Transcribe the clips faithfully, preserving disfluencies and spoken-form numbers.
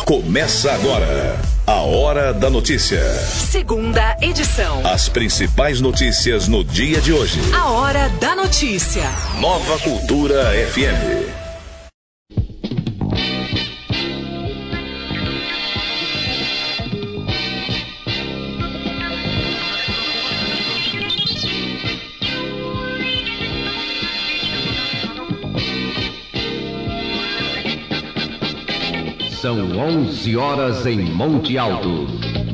Começa agora a Hora da Notícia. Segunda edição. As principais notícias no dia de hoje. A Hora da Notícia. Nova Cultura F M. São onze horas em Monte Alto.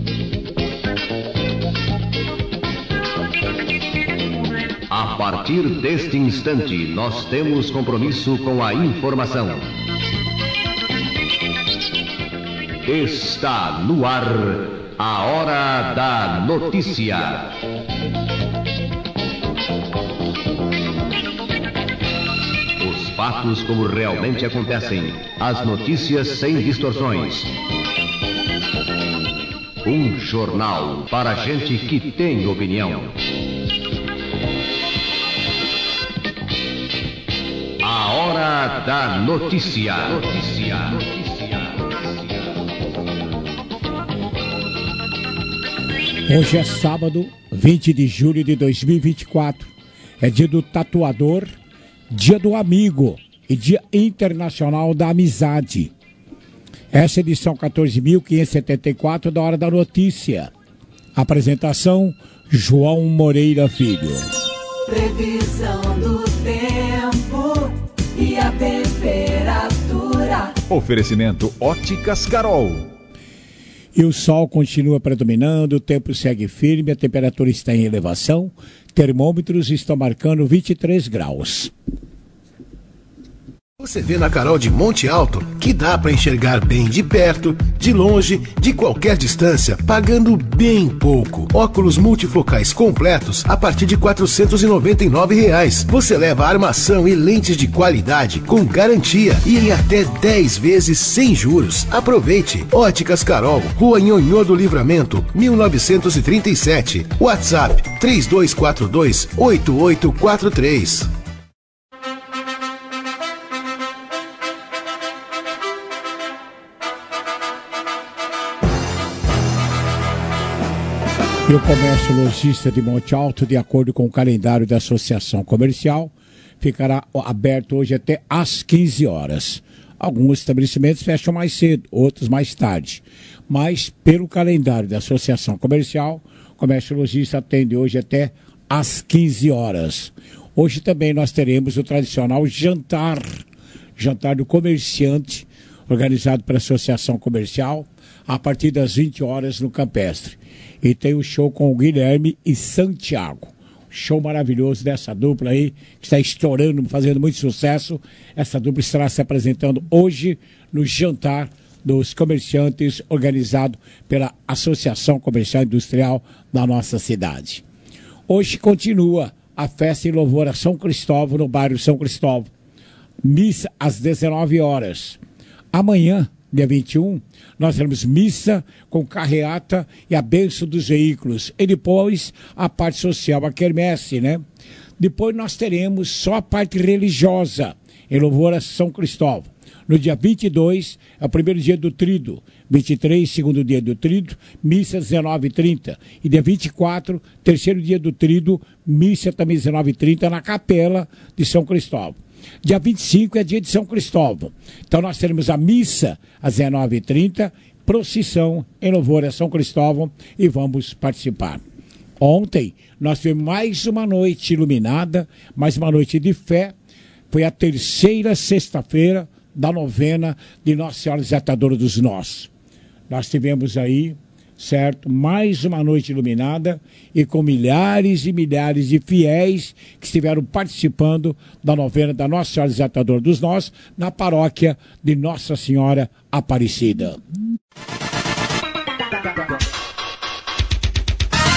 A partir deste instante, nós temos compromisso com a informação. Está no ar a Hora da Notícia. Fatos como realmente acontecem. As notícias sem distorções. Um jornal para gente que tem opinião. A Hora da Notícia. Notícia. Hoje é sábado, vinte de julho de dois mil e vinte e quatro. É dia do tatuador, Dia do Amigo e Dia Internacional da Amizade. Essa é a edição quatorze mil quinhentos e setenta e quatro da Hora da Notícia. Apresentação, João Moreira Filho. Previsão do tempo e a temperatura. Oferecimento Óticas Carol. E o sol continua predominando, o tempo segue firme, a temperatura está em elevação, termômetros estão marcando vinte e três graus. Você vê na Carol de Monte Alto que dá para enxergar bem de perto, de longe, de qualquer distância, pagando bem pouco. Óculos multifocais completos a partir de quatrocentos e noventa e nove reais. Você leva armação e lentes de qualidade com garantia e em até dez vezes sem juros. Aproveite! Óticas Carol, Rua Nhonhô do Livramento, mil novecentos e trinta e sete. WhatsApp três dois quatro dois, oito oito quatro três. E o comércio lojista de Monte Alto, de acordo com o calendário da Associação Comercial, ficará aberto hoje até às quinze horas. Alguns estabelecimentos fecham mais cedo, outros mais tarde. Mas, pelo calendário da Associação Comercial, o comércio lojista atende hoje até às quinze horas. Hoje também nós teremos o tradicional jantar, jantar do comerciante, organizado pela Associação Comercial, a partir das vinte horas no Campestre. E tem o show com o Guilherme e Santiago. Show maravilhoso dessa dupla aí, que está estourando, fazendo muito sucesso. Essa dupla estará se apresentando hoje no jantar dos comerciantes, organizado pela Associação Comercial Industrial da nossa cidade. Hoje continua a festa em louvor a São Cristóvão, no bairro São Cristóvão. Missa às dezenove horas. Amanhã, dia vinte e um, nós teremos missa com carreata e a bênção dos veículos. E depois a parte social, a quermesse, né? Depois nós teremos só a parte religiosa, em louvor a São Cristóvão. No dia vinte e dois, é o primeiro dia do Tríduo. vinte e três, segundo dia do Tríduo, missa dezenove e trinta. E dia vinte e quatro, terceiro dia do Tríduo, missa também dezenove e trinta na capela de São Cristóvão. Dia vinte e cinco é dia de São Cristóvão. Então nós teremos a missa às dezenove e trinta, procissão em louvor a São Cristóvão e vamos participar. Ontem nós tivemos mais uma noite iluminada, mais uma noite de fé. Foi a terceira sexta-feira da novena de Nossa Senhora Desatadora dos Nós. Nós tivemos aí, certo, mais uma noite iluminada e com milhares e milhares de fiéis que estiveram participando da novena da Nossa Senhora Desatadora dos Nós na paróquia de Nossa Senhora Aparecida.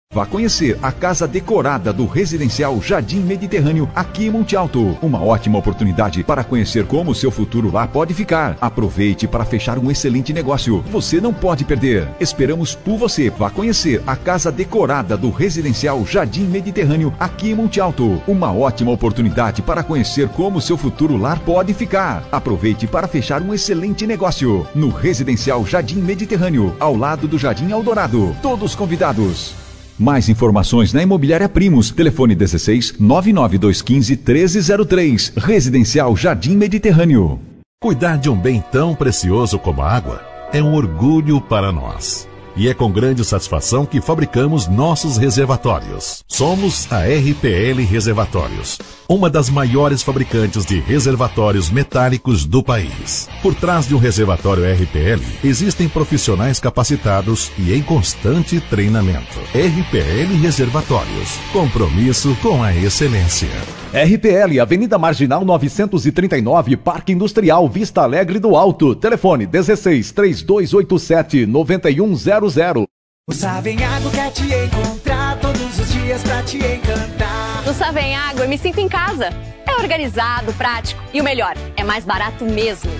Vá conhecer a casa decorada do Residencial Jardim Mediterrâneo aqui em Monte Alto. Uma ótima oportunidade para conhecer como o seu futuro lá pode ficar. Aproveite para fechar um excelente negócio. Você não pode perder. Esperamos por você. Vá conhecer a casa decorada do Residencial Jardim Mediterrâneo aqui em Monte Alto. Uma ótima oportunidade para conhecer como o seu futuro lá pode ficar. Aproveite para fechar um excelente negócio. No Residencial Jardim Mediterrâneo, ao lado do Jardim Eldorado. Todos convidados. Mais informações na Imobiliária Primos. Telefone dezesseis, nove nove dois um cinco, treze zero três. Residencial Jardim Mediterrâneo. Cuidar de um bem tão precioso como a água é um orgulho para nós. E é com grande satisfação que fabricamos nossos reservatórios. Somos a R P L Reservatórios, uma das maiores fabricantes de reservatórios metálicos do país. Por trás de um reservatório R P L, existem profissionais capacitados e em constante treinamento. R P L Reservatórios, compromisso com a excelência. R P L, Avenida Marginal novecentos e trinta e nove, Parque Industrial, Vista Alegre do Alto. Telefone dezesseis, três dois oito sete, nove um zero zero. O Savenhago quer te encontrar todos os dias pra te encantar. No Savenhago eu me sinto em casa. É organizado, prático e o melhor, é mais barato mesmo.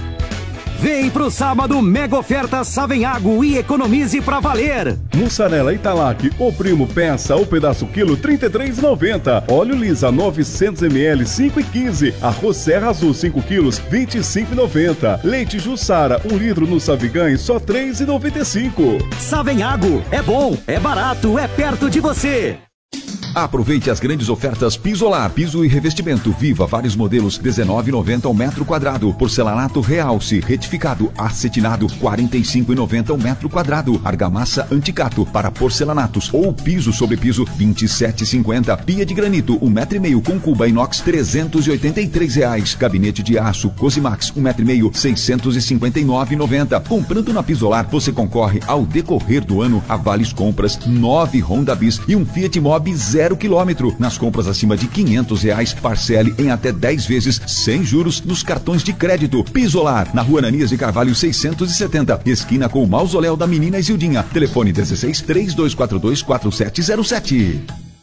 Vem pro sábado mega oferta Savenhago e economize pra valer. Mussarela Italac, o primo peça, o pedaço quilo, trinta e três reais e noventa centavos. Óleo Lisa, novecentos mililitros, cinco reais e quinze centavos. Arroz Serra Azul, cinco quilos, vinte e cinco reais e noventa centavos. Leite Jussara, um litro no Savigan, só três reais e noventa e cinco centavos. Savenhago, é bom, é barato, é perto de você. Aproveite as grandes ofertas Pisolar, piso e revestimento Viva, vários modelos, dezenove reais e noventa centavos ao metro quadrado. Porcelanato Realce, retificado, acetinado, quarenta e cinco reais e noventa centavos ao metro quadrado. Argamassa Anticato, para porcelanatos ou piso sobre piso, vinte e sete reais e cinquenta centavos. Pia de granito, um metro e meio com cuba inox, trezentos e oitenta e três reais. Gabinete de aço Cosimax, um metro e meio, seiscentos e cinquenta e nove reais e noventa centavos. Comprando na Pisolar, você concorre ao decorrer do ano a vales compras, nove Honda Bis e um Fiat Mobi zero quilômetro. Nas compras acima de quinhentos reais, parcele em até dez vezes sem juros nos cartões de crédito. Pisolar, na Rua Ananias de Carvalho seiscentos e setenta, esquina com o Mausoléu da Menina Isildinha. Telefone dezesseis, três dois quatro dois, quatro sete zero sete.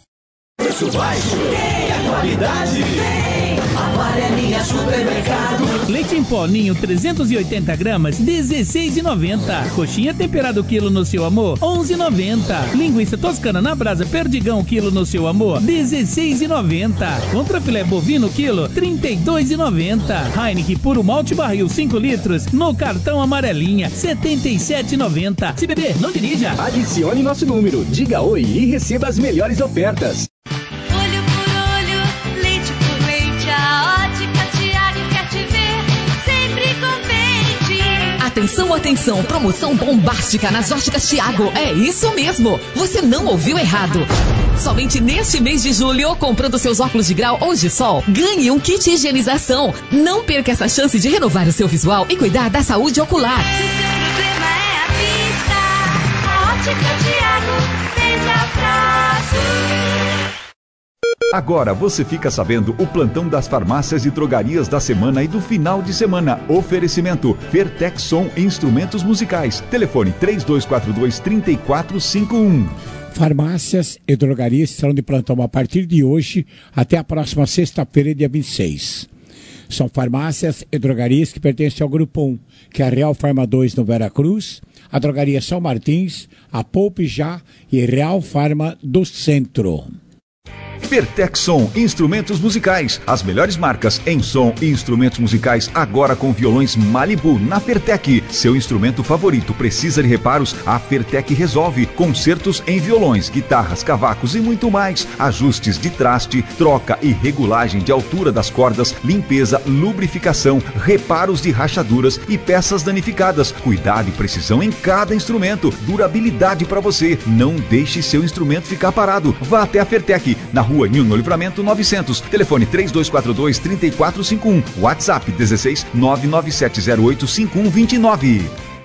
Preço baixo, tem a qualidade, tem Amarelinha Supermercado. Leite em pó Ninho trezentos e oitenta gramas, dezesseis reais e noventa centavos. Coxinha temperado quilo no seu amor, onze reais e noventa centavos. Linguiça toscana na brasa Perdigão quilo no seu amor, dezesseis reais e noventa centavos. Contrafilé bovino quilo, trinta e dois reais e noventa centavos. Heineken puro malte barril cinco litros no cartão Amarelinha, setenta e sete reais e noventa centavos. Se beber, não dirija. Adicione nosso número, diga oi e receba as melhores ofertas. Olho por olho, leite por leite, a Ótica Tiago quer te ver sempre contente. Atenção, atenção, promoção bombástica nas Óticas Tiago. É isso mesmo, você não ouviu errado. Somente neste mês de julho, comprando seus óculos de grau ou de sol, ganhe um kit higienização. Não perca essa chance de renovar o seu visual e cuidar da saúde ocular. Se o seu problema é a vista, a Ótica Tiago tem abraço. Agora você fica sabendo o plantão das farmácias e drogarias da semana e do final de semana. Oferecimento Fertexson Instrumentos Musicais. Telefone três dois quatro dois, três quatro cinco um. Farmácias e drogarias estarão de plantão a partir de hoje até a próxima sexta-feira, dia vinte e seis. São farmácias e drogarias que pertencem ao Grupo um, que é a Real Farma dois no Veracruz, a Drogaria São Martins, a Poupe Já e Real Farma do Centro. Fertexson Instrumentos Musicais, as melhores marcas em som e instrumentos musicais, agora com violões Malibu na Fertec. Seu instrumento favorito precisa de reparos? A Fertec resolve. Concertos em violões, guitarras, cavacos e muito mais. Ajustes de traste, troca e regulagem de altura das cordas, limpeza, lubrificação, reparos de rachaduras e peças danificadas. Cuidado e precisão em cada instrumento. Durabilidade para você. Não deixe seu instrumento ficar parado. Vá até a Fertec, na Rua Ninho no Livramento novecentos. Telefone três dois quatro dois, três quatro cinco um. WhatsApp dezesseis, nove nove sete zero oito, cinco um dois nove.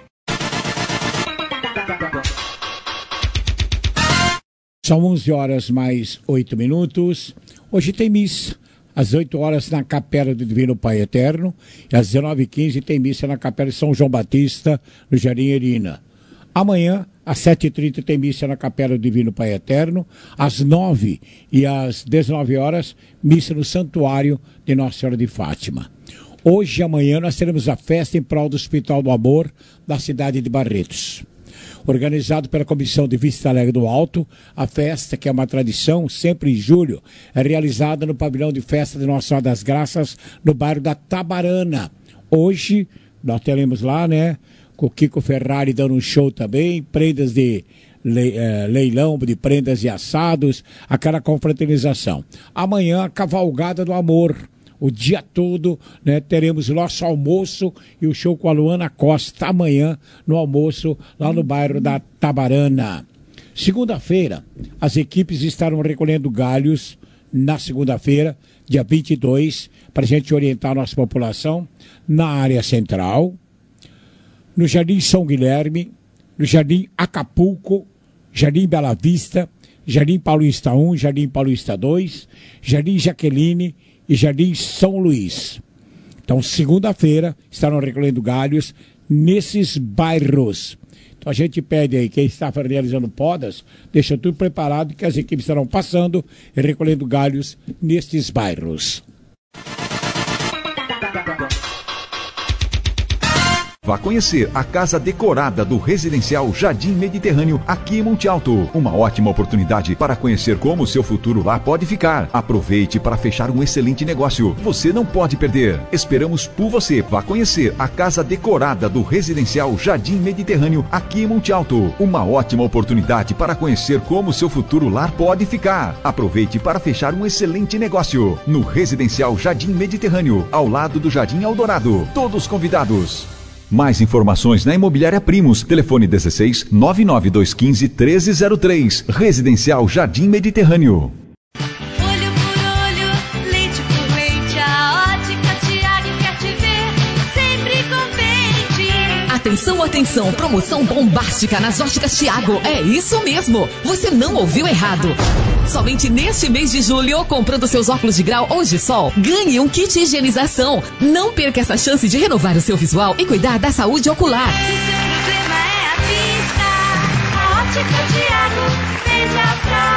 São onze horas mais oito minutos. Hoje tem missa. Às oito horas na Capela do Divino Pai Eterno. E às dezenove e quinze tem missa na Capela de São João Batista, no Jardim Erina. Amanhã, às sete e trinta, tem missa na Capela do Divino Pai Eterno. Às nove e às dezenove horas, missa no Santuário de Nossa Senhora de Fátima. Hoje e amanhã nós teremos a festa em prol do Hospital do Amor da cidade de Barretos. Organizado pela Comissão de Vista Alegre do Alto, a festa, que é uma tradição, sempre em julho, é realizada no pavilhão de festa de Nossa Senhora das Graças, no bairro da Tabarana. Hoje, nós teremos lá, né, com o Kiko Ferrari dando um show também, prendas de le, eh, leilão de prendas e assados, aquela confraternização. Amanhã, a Cavalgada do Amor. O dia todo, né, teremos nosso almoço e o show com a Luana Costa amanhã no almoço lá no bairro da Tabarana. Segunda-feira, as equipes estarão recolhendo galhos na segunda-feira, dia vinte e dois, para a gente orientar a nossa população na área central, no Jardim São Guilherme, no Jardim Acapulco, Jardim Bela Vista, Jardim Paulista um, Jardim Paulista dois, Jardim Jaqueline e Jardim São Luís. Então, segunda-feira, estarão recolhendo galhos nesses bairros. Então, a gente pede aí, quem está realizando podas, deixa tudo preparado, que as equipes estarão passando e recolhendo galhos nestes bairros. Vá conhecer a casa decorada do Residencial Jardim Mediterrâneo aqui em Monte Alto. Uma ótima oportunidade para conhecer como o seu futuro lá pode ficar. Aproveite para fechar um excelente negócio. Você não pode perder. Esperamos por você. Vá conhecer a casa decorada do Residencial Jardim Mediterrâneo aqui em Monte Alto. Uma ótima oportunidade para conhecer como o seu futuro lá pode ficar. Aproveite para fechar um excelente negócio. No Residencial Jardim Mediterrâneo, ao lado do Jardim Eldorado. Todos convidados. Mais informações na Imobiliária Primos. Telefone dezesseis, nove nove dois um cinco, treze zero três. Residencial Jardim Mediterrâneo. Olho por olho, leite por leite, a Ótica Tiago quer te ver sempre contente. Atenção, atenção, promoção bombástica nas Óticas Tiago. É isso mesmo, você não ouviu errado. Somente neste mês de julho, comprando seus óculos de grau ou de sol, ganhe um kit de higienização. Não perca essa chance de renovar o seu visual e cuidar da saúde ocular. Se seu problema é a vista, a Ótica Tiago veja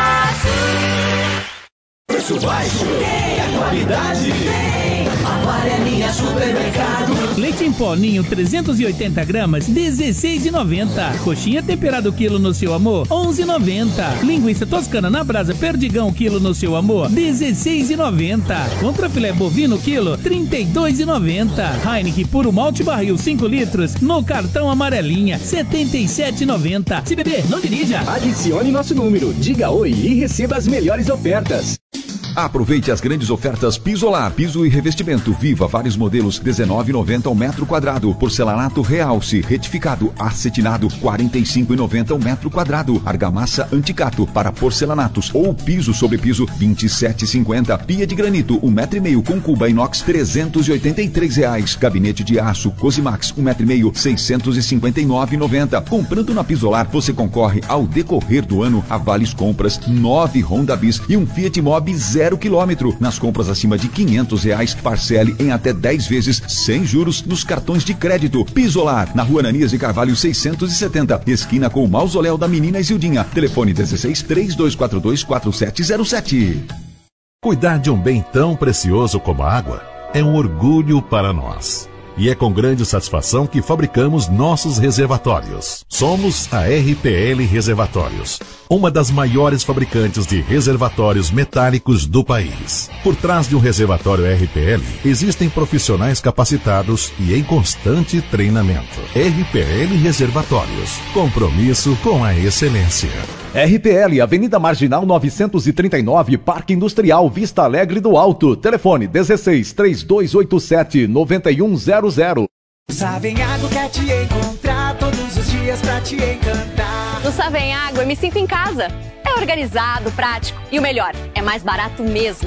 prazo. Preço baixo, tem a qualidade, tem Amarelinha Supermercado. Leite em pó Ninho trezentos e oitenta gramas, dezesseis reais e noventa centavos. Coxinha temperado quilo no seu amor, onze reais e noventa centavos. Linguiça toscana na brasa Perdigão quilo no seu amor, dezesseis reais e noventa centavos. Contrafilé bovino quilo, trinta e dois reais e noventa centavos. Heineken puro malte barril cinco litros no cartão Amarelinha, setenta e sete reais e noventa centavos. Se beber, não dirija. Adicione nosso número, diga oi e receba as melhores ofertas. Aproveite as grandes ofertas Pisolar, piso e revestimento Viva, vários modelos, dezenove reais e noventa centavos ao metro quadrado. Porcelanato Realce, retificado, acetinado, quarenta e cinco reais e noventa centavos ao metro quadrado. Argamassa Anticato, para porcelanatos ou piso sobre piso, vinte e sete reais e cinquenta centavos. Pia de granito, um metro e meio com cuba inox, trezentos e oitenta e três reais. Gabinete de aço Cosimax, um metro e meio, seiscentos e cinquenta e nove reais e noventa centavos. Comprando na Pisolar, você concorre ao decorrer do ano a vales compras, nove Honda Bis e um Fiat Mobi zero quilômetro. Nas compras acima de quinhentos reais, parcele em até dez vezes sem juros nos cartões de crédito. Pisolar, na Rua Ananias de Carvalho seiscentos e setenta, esquina com o Mausoléu da Menina Isildinha. Telefone dezesseis, três dois quatro dois, quatro sete zero sete. Cuidar de um bem tão precioso como a água é um orgulho para nós. E é com grande satisfação que fabricamos nossos reservatórios. Somos a R P L Reservatórios, uma das maiores fabricantes de reservatórios metálicos do país. Por trás de um reservatório R P L, existem profissionais capacitados e em constante treinamento. R P L Reservatórios, compromisso com a excelência. R P L, Avenida Marginal novecentos e trinta e nove, Parque Industrial Vista Alegre do Alto. Telefone dezesseis, três dois oito sete, nove um zero zero. Savenhago quer te encontrar todos os dias pra te encantar. No Savenhago eu me sinto em casa. É organizado, prático e o melhor, é mais barato mesmo.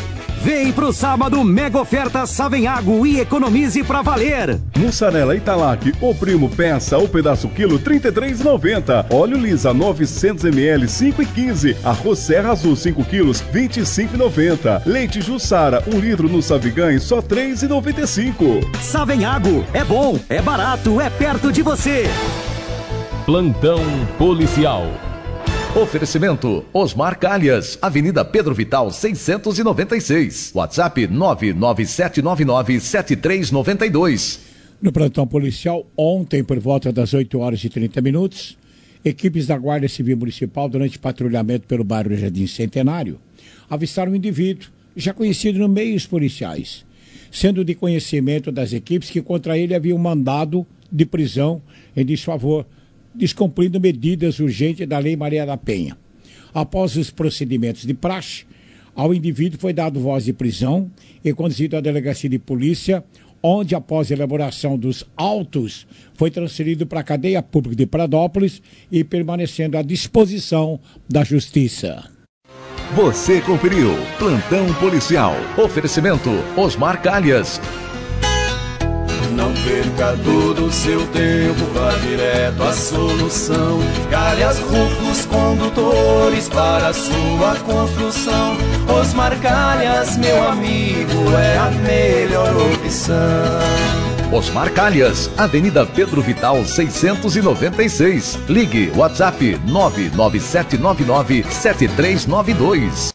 Vem pro sábado mega oferta Savenhago e economize pra valer. Mussarela Italac, o primo peça ou pedaço quilo, trinta e três reais e noventa centavos. Óleo Lisa novecentos mililitros, cinco reais e quinze centavos. Arroz Serra Azul cinco quilos, vinte e cinco reais e noventa centavos. Leite Jussara um litro no Savigan, só três reais e noventa e cinco centavos. Savenhago, é bom, é barato, é perto de você. Plantão policial. Oferecimento Osmar Calhas, Avenida Pedro Vital seiscentos e noventa e seis. WhatsApp nove nove sete nove nove sete três nove dois. No plantão policial, ontem, por volta das oito horas e trinta minutos, equipes da Guarda Civil Municipal, durante patrulhamento pelo bairro Jardim Centenário, avistaram um indivíduo já conhecido no meios policiais, sendo de conhecimento das equipes que contra ele havia um mandado de prisão em desfavor, descumprindo medidas urgentes da Lei Maria da Penha. Após os procedimentos de praxe, ao indivíduo foi dado voz de prisão e conduzido à delegacia de polícia, onde, após a elaboração dos autos, foi transferido para a cadeia pública de Pradópolis e permanecendo à disposição da Justiça. Você conferiu Plantão Policial. Oferecimento Osmar Calhas. Não perca todo o seu tempo, vá direto à solução. Calhas Rufos Condutores para a sua construção. Osmar Calhas, meu amigo, é a melhor opção. Osmar Calhas, Avenida Pedro Vital seiscentos e noventa e seis. Ligue WhatsApp nove nove sete nove nove sete três nove dois.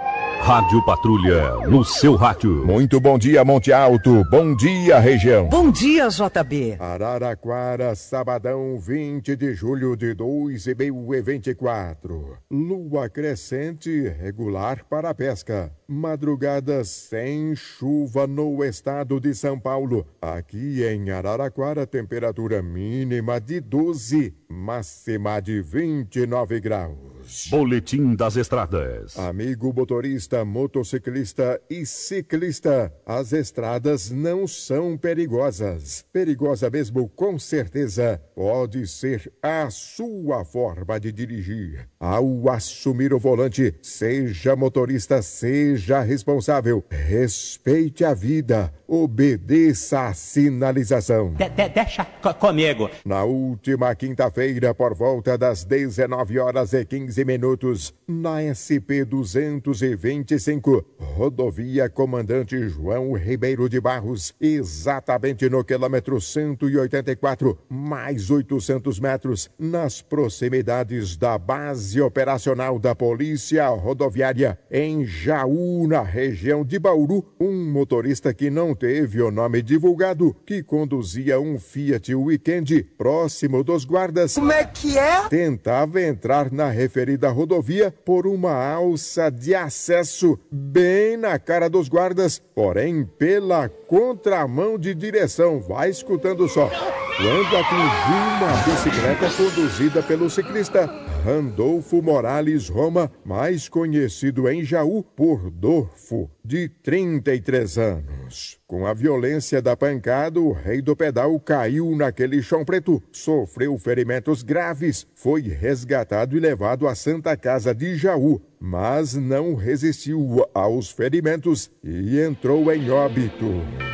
Rádio Patrulha, no seu rádio. Muito bom dia, Monte Alto. Bom dia, região. Bom dia, J B. Araraquara, sabadão, vinte de julho de dois mil e vinte e quatro. Lua crescente regular para a pesca. Madrugada sem chuva no estado de São Paulo. Aqui em Araraquara, temperatura mínima de doze, máxima de vinte e nove graus. Boletim das Estradas. Amigo motorista, motociclista e ciclista, as estradas não são perigosas. Perigosa mesmo, com certeza, pode ser a sua forma de dirigir. Ao assumir o volante, seja motorista, seja responsável. Respeite a vida, obedeça a sinalização. De, de, deixa comigo. Na última quinta-feira, por volta das dezenove horas e quinze minutos, na S P duzentos e vinte e cinco, rodovia Comandante João Ribeiro de Barros, exatamente no quilômetro cento e oitenta e quatro, mais oitocentos metros, nas proximidades da base operacional da Polícia Rodoviária em Jaú, na região de Bauru, um motorista que não teve o nome divulgado, que conduzia um Fiat Weekend próximo dos guardas. Como é que é? Tentava entrar na referida rodovia por uma alça de acesso bem na cara dos guardas, porém pela contramão de direção. Vai escutando só. Quando atingiu uma bicicleta conduzida pelo ciclista Randolfo Morales Roma, mais conhecido em Jaú por Dorfo, de trinta e três anos. Com a violência da pancada, o rei do pedal caiu naquele chão preto, sofreu ferimentos graves, foi resgatado e levado à Santa Casa de Jaú, mas não resistiu aos ferimentos e entrou em óbito.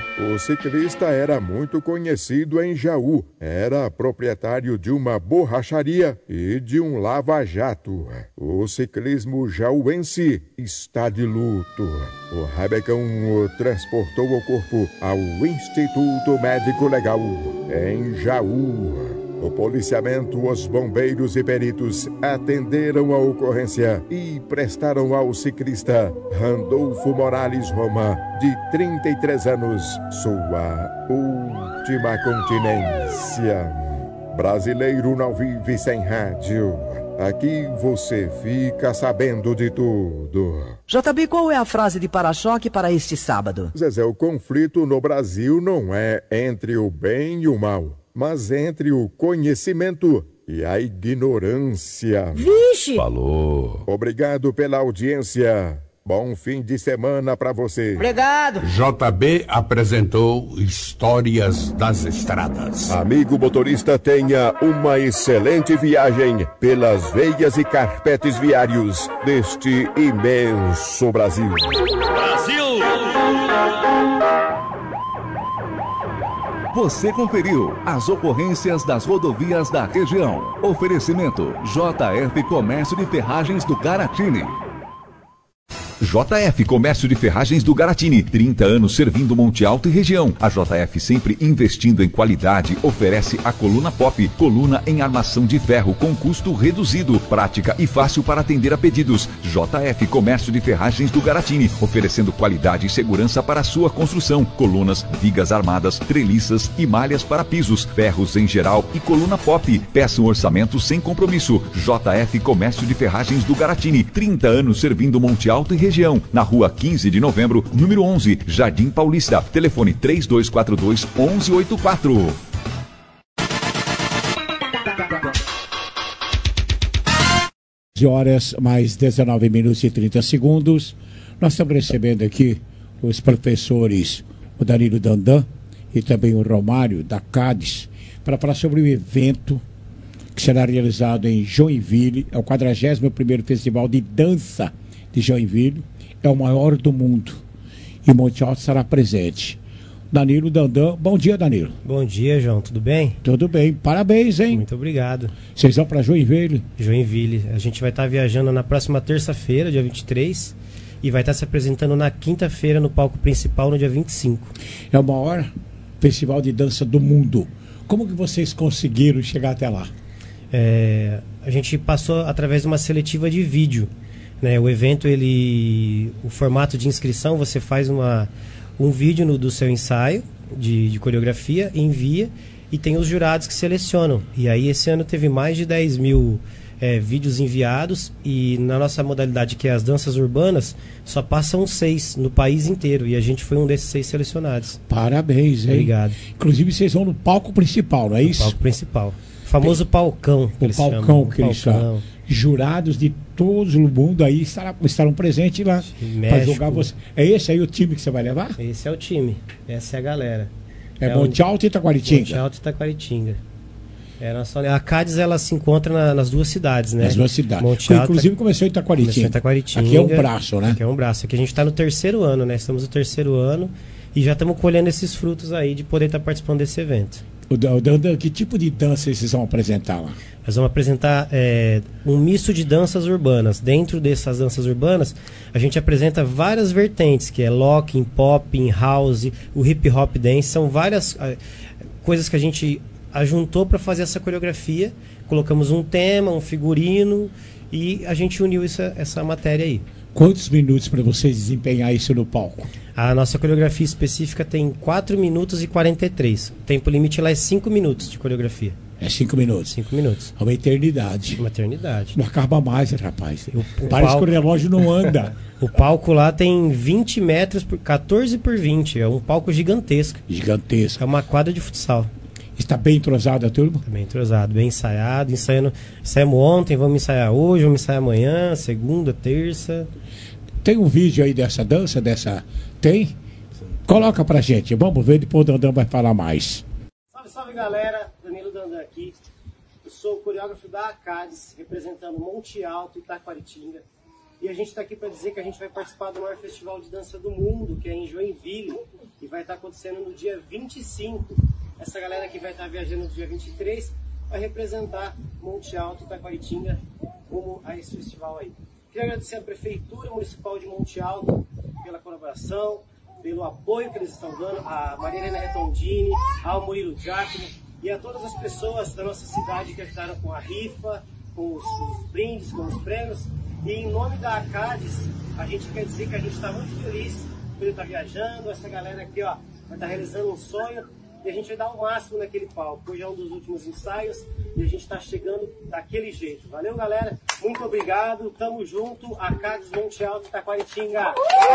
O ciclista era muito conhecido em Jaú, era proprietário de uma borracharia e de um lava-jato. O ciclismo jauense está de luto. O Rabecão transportou o corpo ao Instituto Médico Legal em Jaú. O policiamento, os bombeiros e peritos atenderam a ocorrência e prestaram ao ciclista Randolfo Morales Roma, de trinta e três anos, sua última continência. Brasileiro não vive sem rádio. Aqui você fica sabendo de tudo. J B, qual é a frase de para-choque para este sábado? Zezé, o conflito no Brasil não é entre o bem e o mal, mas entre o conhecimento e a ignorância. Vixe! Falou. Obrigado pela audiência. Bom fim de semana para você. Obrigado. J B apresentou Histórias das Estradas. Amigo motorista, tenha uma excelente viagem pelas veias e carpetes viários deste imenso Brasil. Brasil! Você conferiu as ocorrências das rodovias da região. Oferecimento J F Comércio de Ferragens do Caratini. J F Comércio de Ferragens do Garatini, trinta anos servindo Monte Alto e região. A J F, sempre investindo em qualidade, oferece a coluna Pop, coluna em armação de ferro com custo reduzido, prática e fácil para atender a pedidos. J F Comércio de Ferragens do Garatini, oferecendo qualidade e segurança para a sua construção. Colunas, vigas armadas, treliças e malhas para pisos, ferros em geral e coluna Pop. Peça um orçamento sem compromisso. J F Comércio de Ferragens do Garatini, trinta anos servindo Monte Alto e região. Na rua quinze de novembro, número onze, Jardim Paulista. Telefone três dois quatro dois, um um oito quatro. onze horas mais dezenove minutos e trinta segundos. Nós estamos recebendo aqui os professores, o Danilo Dandan e também o Romário da Cádiz, para falar sobre o evento que será realizado em Joinville. É o quadragésimo primeiro Festival de Dança de Joinville. É o maior do mundo. E Monte Alto estará presente. Danilo Dandan. Bom dia, Danilo. Bom dia, João. Tudo bem? Tudo bem. Parabéns, hein? Muito obrigado. Vocês vão para Joinville? Joinville. A gente vai estar viajando na próxima terça-feira, dia vinte e três, e vai estar se apresentando na quinta-feira no palco principal, no dia vinte e cinco. É o maior festival de dança do mundo. Como que vocês conseguiram chegar até lá? É, a gente passou através de uma seletiva de vídeo, né? O evento, ele, o formato de inscrição, você faz uma, um vídeo no, do seu ensaio de, de coreografia, envia, e tem os jurados que selecionam. E aí esse ano teve mais de dez mil é, vídeos enviados, e na nossa modalidade, que é as danças urbanas, só passam seis no país inteiro, e a gente foi um desses seis selecionados. Parabéns, hein? Obrigado. Inclusive vocês vão no palco principal, não é no isso? Palco principal. O famoso palcão. O palcão que eles chamam. Jurados de todo o mundo aí estará, estarão presentes lá para jogar você. É esse aí o time que você vai levar? Esse é o time. Essa é a galera. É, é Monte Alto e Itaquaritinga? Monte Alto e Itaquaritinga. É, nossa, a Cádiz, ela se encontra na, nas duas cidades, né? Nas duas cidades. Monte Alto, inclusive começou em Itaquaritinga. Começou em Itaquaritinga. Aqui é um braço, né? Aqui é um braço. Aqui a gente está no terceiro ano, né? Estamos no terceiro ano e já estamos colhendo esses frutos aí de poder estar tá participando desse evento. O Dandan, que tipo de dança vocês vão apresentar lá? Nós vamos apresentar é, um misto de danças urbanas. Dentro dessas danças urbanas, a gente apresenta várias vertentes, que é locking, pop, house, o hip hop dance. São várias uh, coisas que a gente ajuntou para fazer essa coreografia. Colocamos um tema, um figurino, e a gente uniu essa, essa matéria aí. Quantos minutos para vocês desempenhar isso no palco? A nossa coreografia específica tem quatro minutos e quarenta e três. O tempo limite lá é cinco minutos de coreografia. É cinco minutos? cinco minutos. É uma eternidade. Uma eternidade. Não acaba mais, rapaz. O, o Parece palco... que o relógio não anda. O palco lá tem vinte metros, por quatorze por vinte. É um palco gigantesco. Gigantesco. É uma quadra de futsal. Está bem entrosado a turma? Está bem entrosado, bem ensaiado. Ensaiando, ensaiamos ontem, vamos ensaiar hoje, vamos ensaiar amanhã, segunda, terça. Tem um vídeo aí dessa dança, dessa... Tem? Coloca pra gente, vamos ver, depois o Dandan vai falar mais. Salve, salve galera, Danilo Dandan aqui. Eu sou o coreógrafo da Cádiz, representando Monte Alto e Itaquaritinga. E a gente está aqui para dizer que a gente vai participar do maior festival de dança do mundo, que é em Joinville, e vai estar acontecendo no dia vinte e cinco. Essa galera que vai estar viajando no dia vinte e três vai representar Monte Alto e Itaquaritinga rumo a esse festival aí. Queria agradecer à Prefeitura Municipal de Monte Alto pela colaboração, pelo apoio que eles estão dando, a Maria Helena Retondini, ao Murilo Giacomo e a todas as pessoas da nossa cidade que ajudaram com a rifa, com os, os brindes, com os prêmios. E em nome da Cádiz, a gente quer dizer que a gente está muito feliz por ele estar viajando. Essa galera aqui, ó, vai estar realizando um sonho e a gente vai dar o máximo naquele palco. Hoje é um dos últimos ensaios e a gente está chegando daquele jeito. Valeu, galera. Muito obrigado. Tamo junto. A Cádiz, Monte Alto, Itaquaritinga.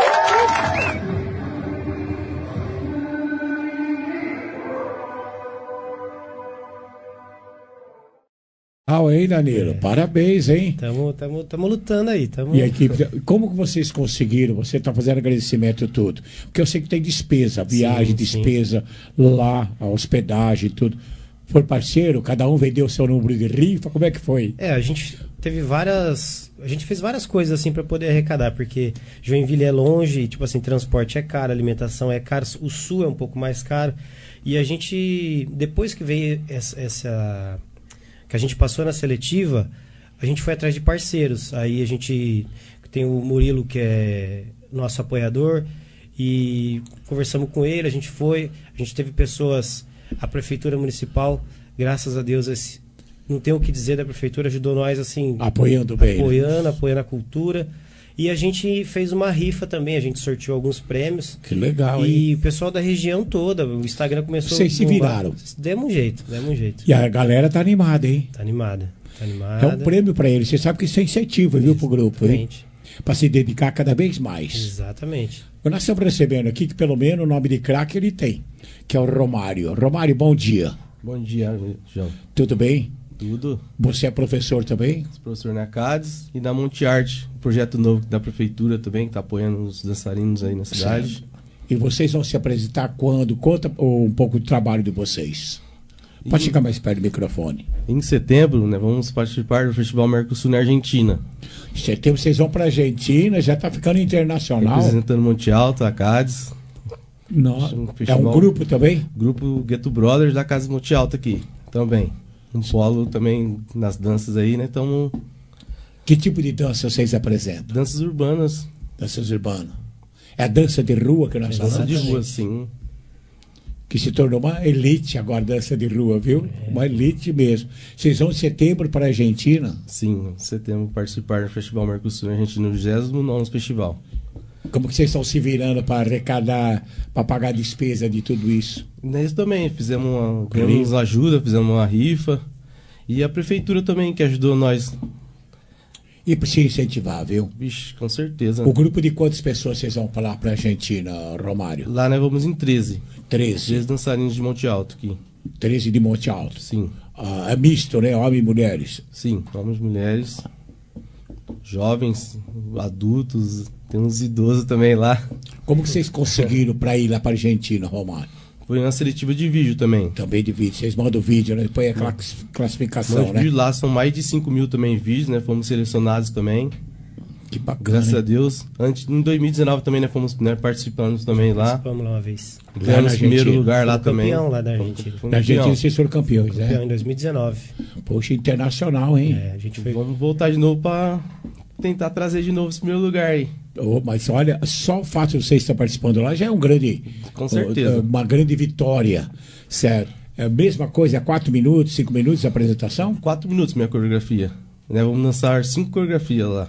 Ah, hein, Danilo? É. Parabéns, hein? Estamos lutando aí. Tamo... E a equipe, como que vocês conseguiram? Você está fazendo agradecimento e tudo. Porque eu sei que tem despesa, viagem, sim, despesa sim. lá, a hospedagem e tudo. Foi parceiro? Cada um vendeu o seu número de rifa? Como é que foi? É, a gente teve várias... A gente fez várias coisas assim para poder arrecadar, porque Joinville é longe, tipo assim, transporte é caro, alimentação é caro, o sul é um pouco mais caro. E a gente, depois que veio essa... essa que a gente passou na seletiva, a gente foi atrás de parceiros. Aí a gente tem o Murilo, que é nosso apoiador, e conversamos com ele, a gente foi, a gente teve pessoas, a Prefeitura Municipal, graças a Deus, esse, não tem o que dizer da Prefeitura, ajudou nós, assim... Apoiando bem. Apoiando, apoiando a cultura. E a gente fez uma rifa também, a gente sorteou alguns prêmios. Que legal, e hein? o pessoal da região toda, o Instagram começou... Vocês se viraram. Demos um jeito, demos um jeito. E a galera tá animada, hein? Tá animada, tá animada. É um prêmio para eles. Você sabe que isso é incentivo, viu, pro grupo, hein? Para se dedicar cada vez mais. Exatamente. Nós estamos recebendo aqui que pelo menos o nome de craque ele tem, que é o Romário. Romário, bom dia. Bom dia, João. Tudo bem? Tudo. Você é professor também? Sou professor na CADES e na Monte Arte, um projeto novo da Prefeitura também, que está apoiando os dançarinos aí na cidade. Certo. E vocês vão se apresentar quando? Conta um pouco do trabalho de vocês. Pode e... chegar mais perto do microfone. Em setembro, né, vamos participar do Festival Mercosul na Argentina. Em setembro vocês vão para a Argentina, já está ficando internacional. Representando Monte Alto, a CADES. Nossa, um é um grupo também? Grupo Ghetto Brothers da CADES Monte Alto aqui, também. Um polo também nas danças aí, né? Então, que tipo de dança vocês apresentam? Danças urbanas. Danças urbanas. É a dança de rua que nós falamos? Dança de rua, sim. Que se tornou uma elite agora, dança de rua, viu? É. Uma elite mesmo. Vocês vão em setembro para a Argentina? Sim, em setembro participar do Festival Mercosul na Argentina, no vigésimo nono Festival. Como que vocês estão se virando para arrecadar, para pagar a despesa de tudo isso? Nós também fizemos uma, ganhamos ajuda, fizemos uma rifa. E a prefeitura também que ajudou nós. E para se incentivar, viu? Vixe, com certeza. O grupo de quantas pessoas vocês vão para lá para a Argentina, Romário? Lá nós vamos em treze. treze? treze dançarinos de Monte Alto aqui. treze de Monte Alto? Sim. Ah, é misto, né? Homens e mulheres? Sim, homens e mulheres. Jovens, adultos, tem uns idosos também lá. Como que vocês conseguiram para ir lá para a Argentina, Romário? Foi uma seletiva de vídeo também. Também de vídeo. Vocês mandam vídeo, né? Depois é class, classificação, Mas né? Vídeo lá são mais de cinco mil também vídeos, né? Fomos selecionados também. Que bacana. Graças a Deus. Antes, em dois mil e dezenove também, né? Fomos, né, participando também lá. Participamos lá uma vez. Ganhamos o primeiro lugar lá também. Campeão lá da Argentina. Na Argentina vocês foram campeões, né? Campeão em dois mil e dezenove. Poxa, internacional, hein? É, a gente foi... Vamos voltar de novo para tentar trazer de novo esse primeiro lugar aí. Oh, mas olha, só o fato de vocês estar participando lá já é um grande, com certeza, uma grande vitória, certo? É a mesma coisa, é quatro minutos, cinco minutos de apresentação? Quatro minutos minha coreografia, né? Vamos lançar cinco coreografias lá,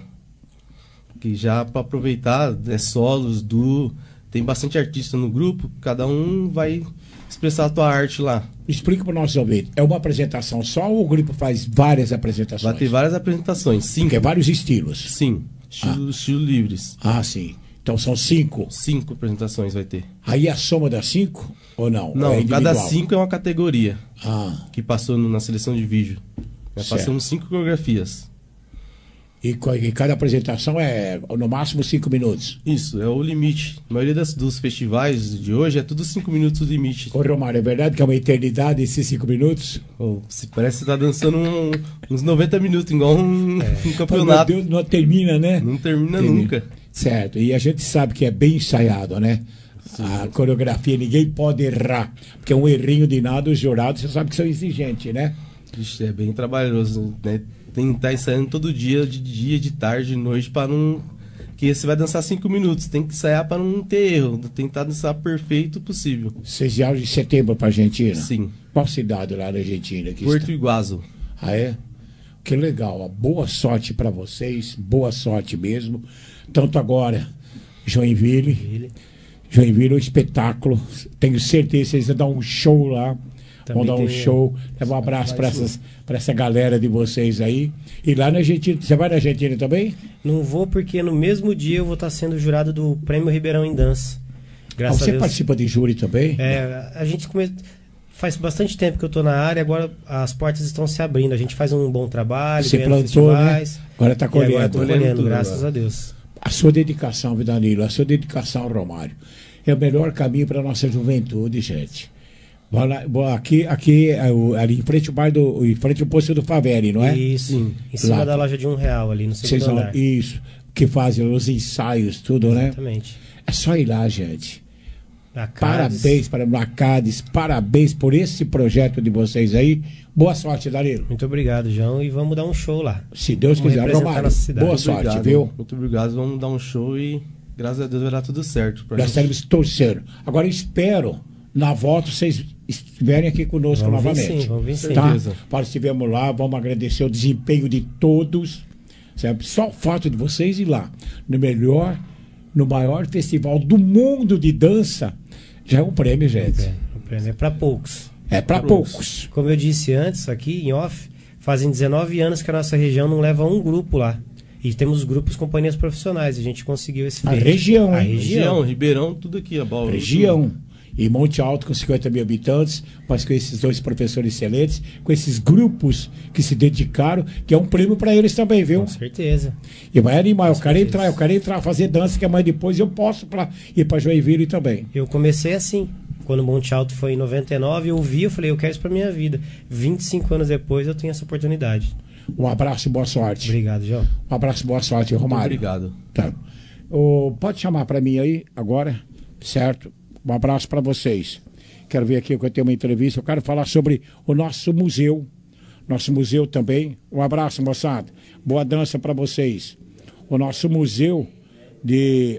que já para aproveitar, é solos, duo, tem bastante artista no grupo, cada um vai expressar a tua arte lá. Explica para o nosso ouvinte, é uma apresentação só ou o grupo faz várias apresentações? Vai ter várias apresentações, sim. Porque é vários estilos? Sim. Estilo, ah. estilo livres. Ah, sim. Então são cinco? Cinco apresentações vai ter. Aí a soma das cinco ou não? Não, é cada cinco é uma categoria. Ah. Que passou no, na seleção de vídeo. Já passamos cinco coreografias. E, e cada apresentação é no máximo cinco minutos? Isso, é o limite. A maioria das, dos festivais de hoje é tudo cinco minutos o limite. Ô Romário, é verdade que é uma eternidade esses cinco minutos? Oh, se parece que você tá dançando um, uns noventa minutos, igual um, é. um campeonato. Meu Deus, não termina, né? Não termina, termina nunca. Certo, e a gente sabe que é bem ensaiado, né? Sim. A coreografia, ninguém pode errar. Porque um errinho de nada, os jurados, você sabe que são exigentes, né? Ixi, é bem trabalhoso, né? Tem que estar ensaiando todo dia, de dia, de tarde, de noite, para não... Que você vai dançar cinco minutos, tem que ensaiar para não ter erro, tentar dançar perfeito possível. Vocês viajam de setembro para a Argentina? Sim. Qual cidade lá na Argentina? Que Porto está? Iguaçu. Ah, é? Que legal, boa sorte para vocês, boa sorte mesmo. Tanto agora, Joinville, Joinville, Joinville é um espetáculo, tenho certeza que vocês vão dar um show lá. Também vão dar um show, levar um abraço para essas para essa galera de vocês aí. E lá na Argentina, você vai na Argentina também? Não vou, porque no mesmo dia eu vou estar sendo jurado do Prêmio Ribeirão em Dança. Graças ah, você a Deus. Participa de júri também? É, a gente come... faz bastante tempo que eu estou na área, agora as portas estão se abrindo. A gente faz um bom trabalho, você plantou, né? Agora está colhendo. Agora estou colhendo, colhendo graças agora. a Deus. A sua dedicação, viu, Danilo? A sua dedicação, Romário, é o melhor caminho para a nossa juventude, gente. Aqui, aqui ali em frente ao bar do, em frente ao posto do Faveri, não é? Isso, sim. Em cima lá, da loja de um real ali no segundo vão, andar. Isso, que fazem os ensaios, tudo, Exatamente. Né? É só ir lá, gente. Parabéns para a Cades, parabéns por esse projeto de vocês aí. Boa sorte, Danilo. Muito obrigado, João, e vamos dar um show lá. Se Deus vamos quiser, Romário, boa Muito sorte, obrigado, viu? Muito obrigado, vamos dar um show e graças a Deus vai dar tudo certo. Pra Nós gente. estamos torcendo. Agora eu espero, na volta, vocês estiverem aqui conosco Vamos vir novamente. sim, vamos vir sim. Tá? Certeza. Para estivermos lá, vamos agradecer o desempenho de todos. Certo? Só o fato de vocês ir lá, no melhor, no maior festival do mundo de dança, já é um prêmio, gente. É, o prêmio é para poucos. É para poucos. Como eu disse antes, aqui em off, fazem dezenove anos que a nossa região não leva um grupo lá. E temos grupos, companhias profissionais. A gente conseguiu esse feito. A região, A hein? região. Ribeirão, tudo aqui, a bola. Região. E Monte Alto com cinquenta mil habitantes, mas com esses dois professores excelentes, com esses grupos que se dedicaram, que é um prêmio para eles também, viu? Com certeza. E vai animar, eu quero entrar, eu quero entrar, fazer dança, que amanhã depois eu posso pra, ir para Joinville também. Eu comecei assim. Quando o Monte Alto foi em noventa e nove, eu vi, eu falei, eu quero isso pra minha vida. vinte e cinco anos depois, eu tenho essa oportunidade. Um abraço e boa sorte. Obrigado, João. Um abraço e boa sorte, Romário. Muito obrigado. Tá. O, pode chamar para mim aí, agora, certo? Um abraço para vocês. Quero ver aqui que eu tenho uma entrevista. Eu quero falar sobre o nosso museu. Nosso museu também. Um abraço, moçada. Boa dança para vocês. O nosso museu de...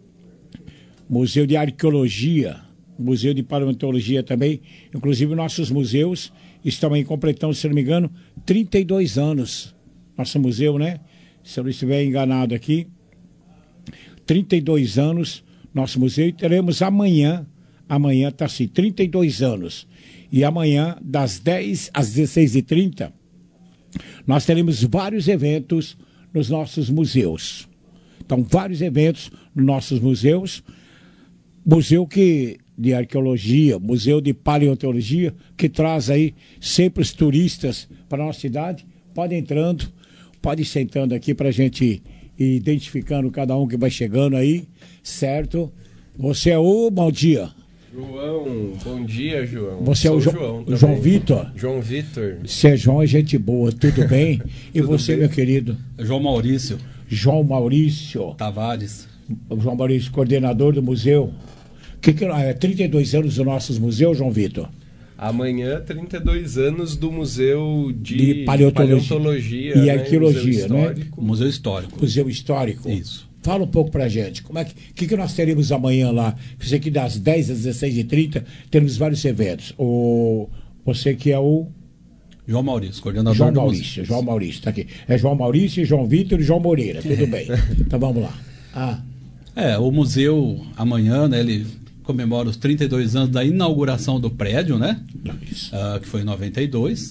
Museu de Arqueologia. Museu de Paleontologia também. Inclusive, nossos museus estão aí completando, se não me engano, trinta e dois anos. Nosso museu, né? Se eu não estiver enganado aqui. trinta e dois anos, nosso museu. E teremos amanhã, amanhã está assim, trinta e dois anos. E amanhã, das dez às dezesseis e trinta, nós teremos vários eventos nos nossos museus. Então, vários eventos nos nossos museus. Museu que... de arqueologia, museu de paleontologia, que traz aí sempre os turistas para a nossa cidade. Pode entrando, pode ir sentando aqui para a gente ir identificando cada um que vai chegando aí, certo? Você é o bom dia. João, bom dia, João. Você é o Sou Jo- João, o João Vitor? João Vitor. Você é João, é gente boa, tudo bem? E Tudo você, bem. meu querido? João Maurício João Maurício. Tavares. João Maurício, coordenador do museu. Que que, é trinta e dois anos dos nossos museus, João Vitor? Amanhã, trinta e dois anos do Museu de, De Paleontologia, Paleontologia e né? Arqueologia, Museu né? Histórico. Museu Histórico. Museu Histórico. Isso. Fala um pouco pra gente. Como é que, que, que nós teremos amanhã lá? Você que das dez às dezesseis e trinta teremos vários eventos. O, você que é o... João Maurício, coordenador João do Maurício. museu. João Maurício, tá aqui. É João Maurício, João Vitor e João Moreira. Tudo bem. Então vamos lá. Ah, É, o museu amanhã, né, ele comemora os trinta e dois anos da inauguração do prédio, né? Ah, que foi em noventa e dois.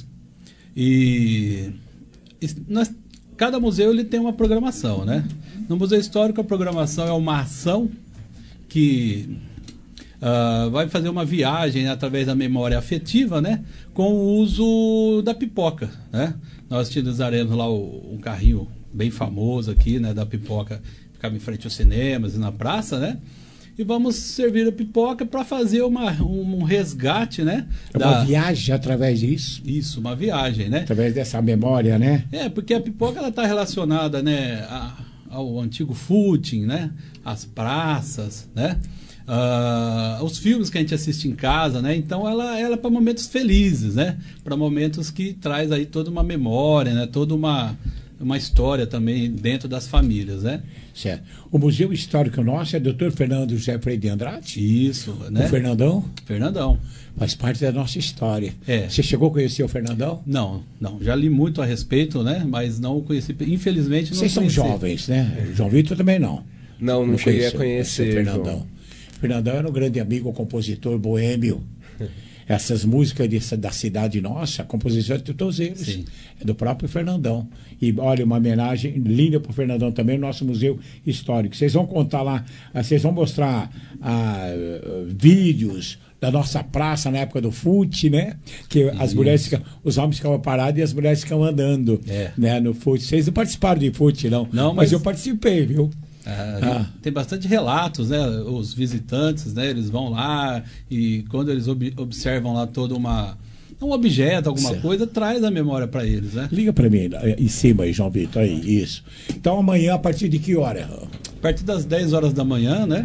E, e nós, cada museu ele tem uma programação, né? No Museu Histórico a programação é uma ação que ah, vai fazer uma viagem, né, através da memória afetiva, né? Com o uso da pipoca, né? Nós utilizaremos lá o, um carrinho bem famoso aqui, né? Da pipoca, ficava em frente aos cinemas e na praça, né? E vamos servir a pipoca para fazer uma, um resgate, né? é uma viagem através disso? Isso, uma viagem, né? Através dessa memória, né? É, porque a pipoca ela está relacionada, né, a, ao antigo footing, né? As praças, né? Ah, os filmes que a gente assiste em casa, né? Então ela, ela é para momentos felizes, né? Para momentos que traz aí toda uma memória, né? Toda uma uma história também dentro das famílias, né? Certo. O Museu Histórico nosso é doutor Fernando José Freire de Andrade? Isso, né? O Fernandão? Fernandão. Faz parte da nossa história. É. Você chegou a conhecer o Fernandão? Não, não. Já li muito a respeito, né? Mas não conheci. Infelizmente não Vocês são conheci. jovens, né? João Vitor também não. Não, não, não cheguei conheceu, a conhecer, o Fernandão. João. Fernandão era um grande amigo, compositor boêmio. Essas músicas de, da cidade nossa, a composição é de todos eles. Sim. É do próprio Fernandão. E olha, uma homenagem linda para o Fernandão também, no nosso Museu Histórico. Vocês vão contar lá, vocês vão mostrar ah, vídeos da nossa praça na época do fute, né? Que Isso. as mulheres ficam, os homens ficavam parados e as mulheres ficavam andando, é. né? No fute. Vocês não participaram de fute, não? Não, mas... mas eu participei, viu? Ah, ah. Tem bastante relatos, né? Os visitantes, né? Eles vão lá e quando eles ob observam lá toda uma um objeto, alguma certo. coisa, traz a memória para eles, né? Liga para mim em cima aí, João Vitor, aí, isso. Então amanhã a partir de que hora? A partir das dez horas da manhã, né?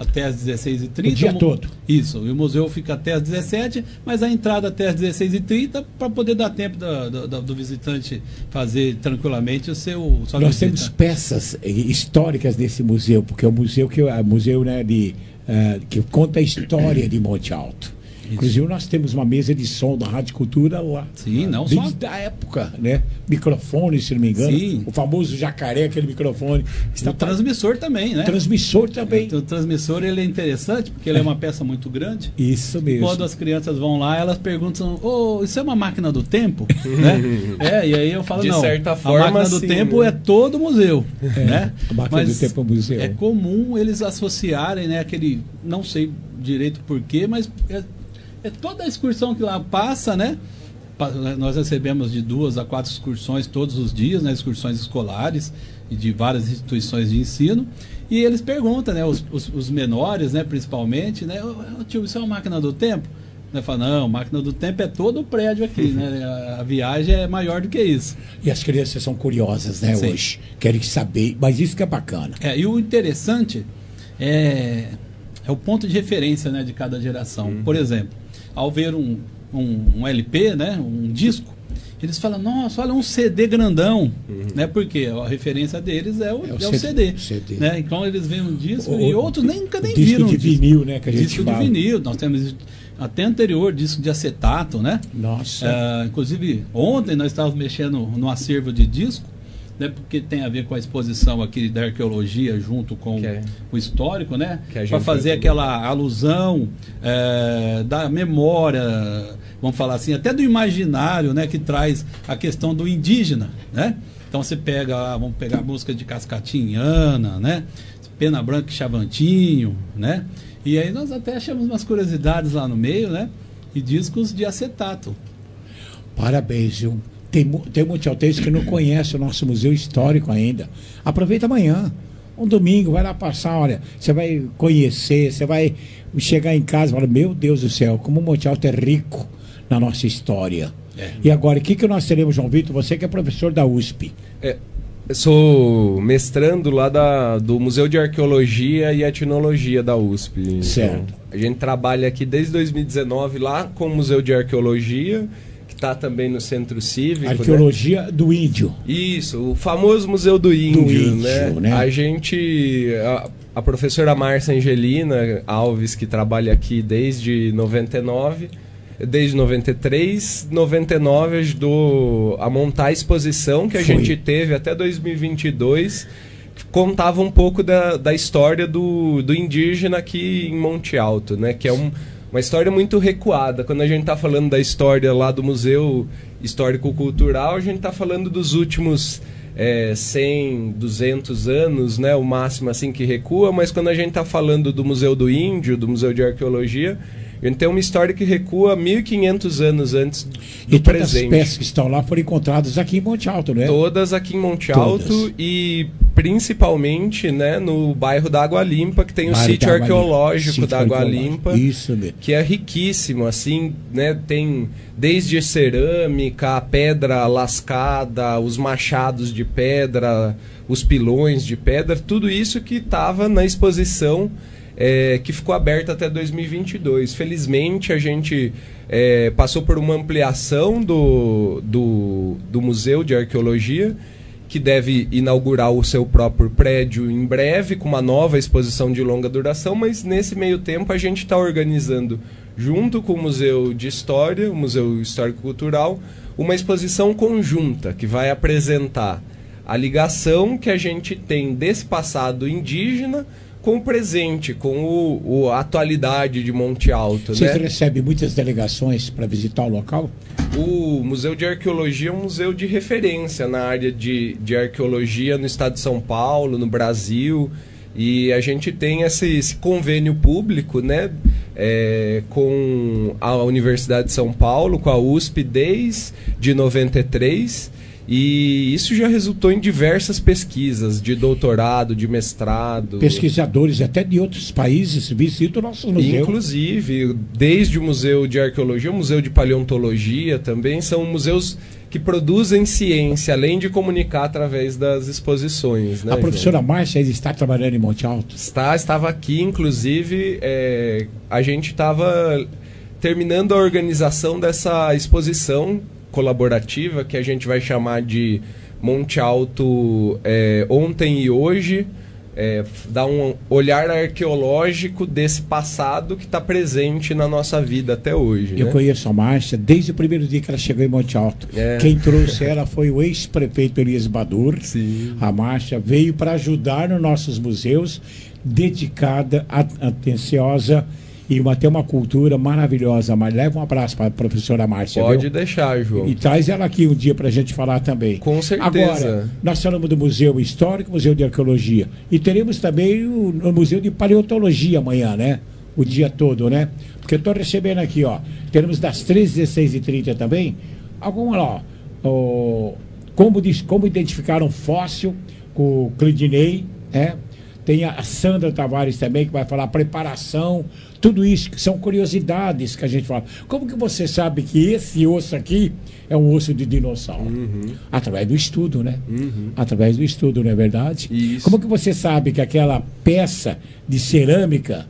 até às dezesseis e trinta. O dia todo. Isso, e o museu fica até às dezessete, mas a entrada até às dezesseis e trinta para poder dar tempo da, da, do visitante fazer tranquilamente o seu sua Nós visita. temos peças históricas desse museu, porque é um museu que é um museu, né, de, uh, que conta a história de Monte Alto. Isso. Inclusive nós temos uma mesa de som da Rádio Cultura lá. Sim, não desde só. da época, né? Microfone, se não me engano. Sim. O famoso jacaré, aquele microfone. Está o transmissor também, né? Transmissor também. O transmissor ele é interessante porque ele é uma peça muito grande. Isso mesmo. Quando as crianças vão lá, elas perguntam: "Oh, isso é uma máquina do tempo?" né? É, e aí eu falo: de "Não, certa a forma, máquina do sim, tempo né? é todo o museu", é, né? A máquina mas do tempo é o museu. É comum eles associarem, né, aquele, não sei direito porquê, mas é, é toda a excursão que lá passa, né? Nós recebemos de duas a quatro excursões todos os dias, né? Excursões escolares e de várias instituições de ensino. E eles perguntam, né? Os, os, os menores, né? Principalmente, né? "Ô, tio, isso é uma máquina do tempo?" Né? Fala: "Não, máquina do tempo é todo o prédio aqui, né? A, a viagem é maior do que isso." E as crianças são curiosas, né? Sim. Hoje querem saber, mas isso que é bacana. É, e o interessante é, é o ponto de referência, né? De cada geração. Uhum. Por exemplo, ao ver um, um, um L P, né, um disco, eles falam: "Nossa, olha um C D grandão", uhum. né? Porque a referência deles é o, é o, é o C D, C D. Né? Então eles veem um disco o, e outros nem, nunca nem disco viram. De disco de vinil, né? Que a gente disco fala. de vinil. Nós temos até anterior disco de acetato, né? Nossa. Uh, inclusive ontem nós estávamos mexendo no acervo de disco, né, porque tem a ver com a exposição aqui da arqueologia junto com é, o histórico, né, para fazer aquela alusão é, da memória, vamos falar assim, até do imaginário, né, que traz a questão do indígena, né? Então você pega, vamos pegar a música de Cascatinhana, né, Pena Branca e Chavantinho, né, e aí nós até achamos umas curiosidades lá no meio, né, e discos de acetato. Parabéns, viu? Tem, tem montealtense que não conhece o nosso museu histórico ainda. Aproveita amanhã, um domingo, vai lá passar, olha, você vai conhecer, você vai chegar em casa e falar: "Meu Deus do céu, como o Monte Alto é rico na nossa história." É. E agora, o que, que nós teremos, João Vitor? Você que é professor da U S P. É, eu sou mestrando lá da, do Museu de Arqueologia e Etnologia da U S P. Certo. Então, a gente trabalha aqui desde dois mil e dezenove lá com o Museu de Arqueologia, está também no Centro Cívico. Arqueologia, né? Do Índio. Isso, o famoso Museu do Índio, do índio né? né? A gente, a, a professora Márcia Angelina Alves, que trabalha aqui desde noventa e nove, desde noventa e três, noventa e nove ajudou a montar a exposição que a Foi. gente teve até dois mil e vinte e dois, que contava um pouco da, da história do, do indígena aqui em Monte Alto, né? Que é um uma história muito recuada. Quando a gente está falando da história lá do Museu Histórico-Cultural, a gente está falando dos últimos é, cem, duzentos anos, né, o máximo assim que recua, mas quando a gente está falando do Museu do Índio, do Museu de Arqueologia, a gente tem uma história que recua mil e quinhentos anos antes do e todas presente. As peças que estão lá foram encontradas aqui em Monte Alto, né? Todas aqui em Monte todas. Alto e principalmente, né, no bairro da Água Limpa, que tem o bairro sítio da arqueológico sítio da Água arqueológico. Limpa, Isso mesmo. que é riquíssimo, assim, né, tem desde cerâmica, a pedra lascada, os machados de pedra, os pilões de pedra, tudo isso que estava na exposição É, que ficou aberta até dois mil e vinte e dois. Felizmente, a gente é, passou por uma ampliação do, do, do Museu de Arqueologia, que deve inaugurar o seu próprio prédio em breve, com uma nova exposição de longa duração, mas nesse meio tempo a gente está organizando, junto com o Museu de História, o Museu Histórico-Cultural, uma exposição conjunta, que vai apresentar a ligação que a gente tem desse passado indígena com o presente, com o, o, a atualidade de Monte Alto. Vocês né? recebem muitas delegações para visitar o local? O Museu de Arqueologia é um museu de referência na área de, de arqueologia no estado de São Paulo, no Brasil, e a gente tem esse, esse convênio público, né, é, com a Universidade de São Paulo, com a U S P desde noventa e três, E isso já resultou em diversas pesquisas de doutorado, de mestrado. Pesquisadores até de outros países visitam o nosso museu. Inclusive, desde o Museu de Arqueologia, o Museu de Paleontologia também, são museus que produzem ciência, além de comunicar através das exposições. Né, a professora João? Márcia está trabalhando em Monte Alto? Está, estava aqui, inclusive, é, a gente estava terminando a organização dessa exposição colaborativa, que a gente vai chamar de Monte Alto é, Ontem e Hoje, é, dar um olhar arqueológico desse passado que está presente na nossa vida até hoje. Eu né? conheço a Márcia desde o primeiro dia que ela chegou em Monte Alto. É. Quem trouxe ela foi o ex-prefeito Elias Badur. Sim. A Márcia veio para ajudar nos nossos museus, dedicada, atenciosa e uma, tem uma cultura maravilhosa. Mas leva um abraço para a professora Márcia. Pode viu? deixar, João. E traz ela aqui um dia para a gente falar também. Com certeza. Agora, nós falamos do Museu Histórico, Museu de Arqueologia. E teremos também o, o Museu de Paleontologia amanhã, né? O dia todo, né? Porque eu estou recebendo aqui, ó. Teremos das treze, dezesseis e trinta também. Alguma lá, ó. ó como, diz, como identificar um fóssil com o Clidinei, né? Tem a Sandra Tavares também, que vai falar preparação, tudo isso, que são curiosidades que a gente fala. Como que você sabe que esse osso aqui é um osso de dinossauro? Uhum. Através do estudo, né? Uhum. Através do estudo, não é verdade? Isso. Como que você sabe que aquela peça de cerâmica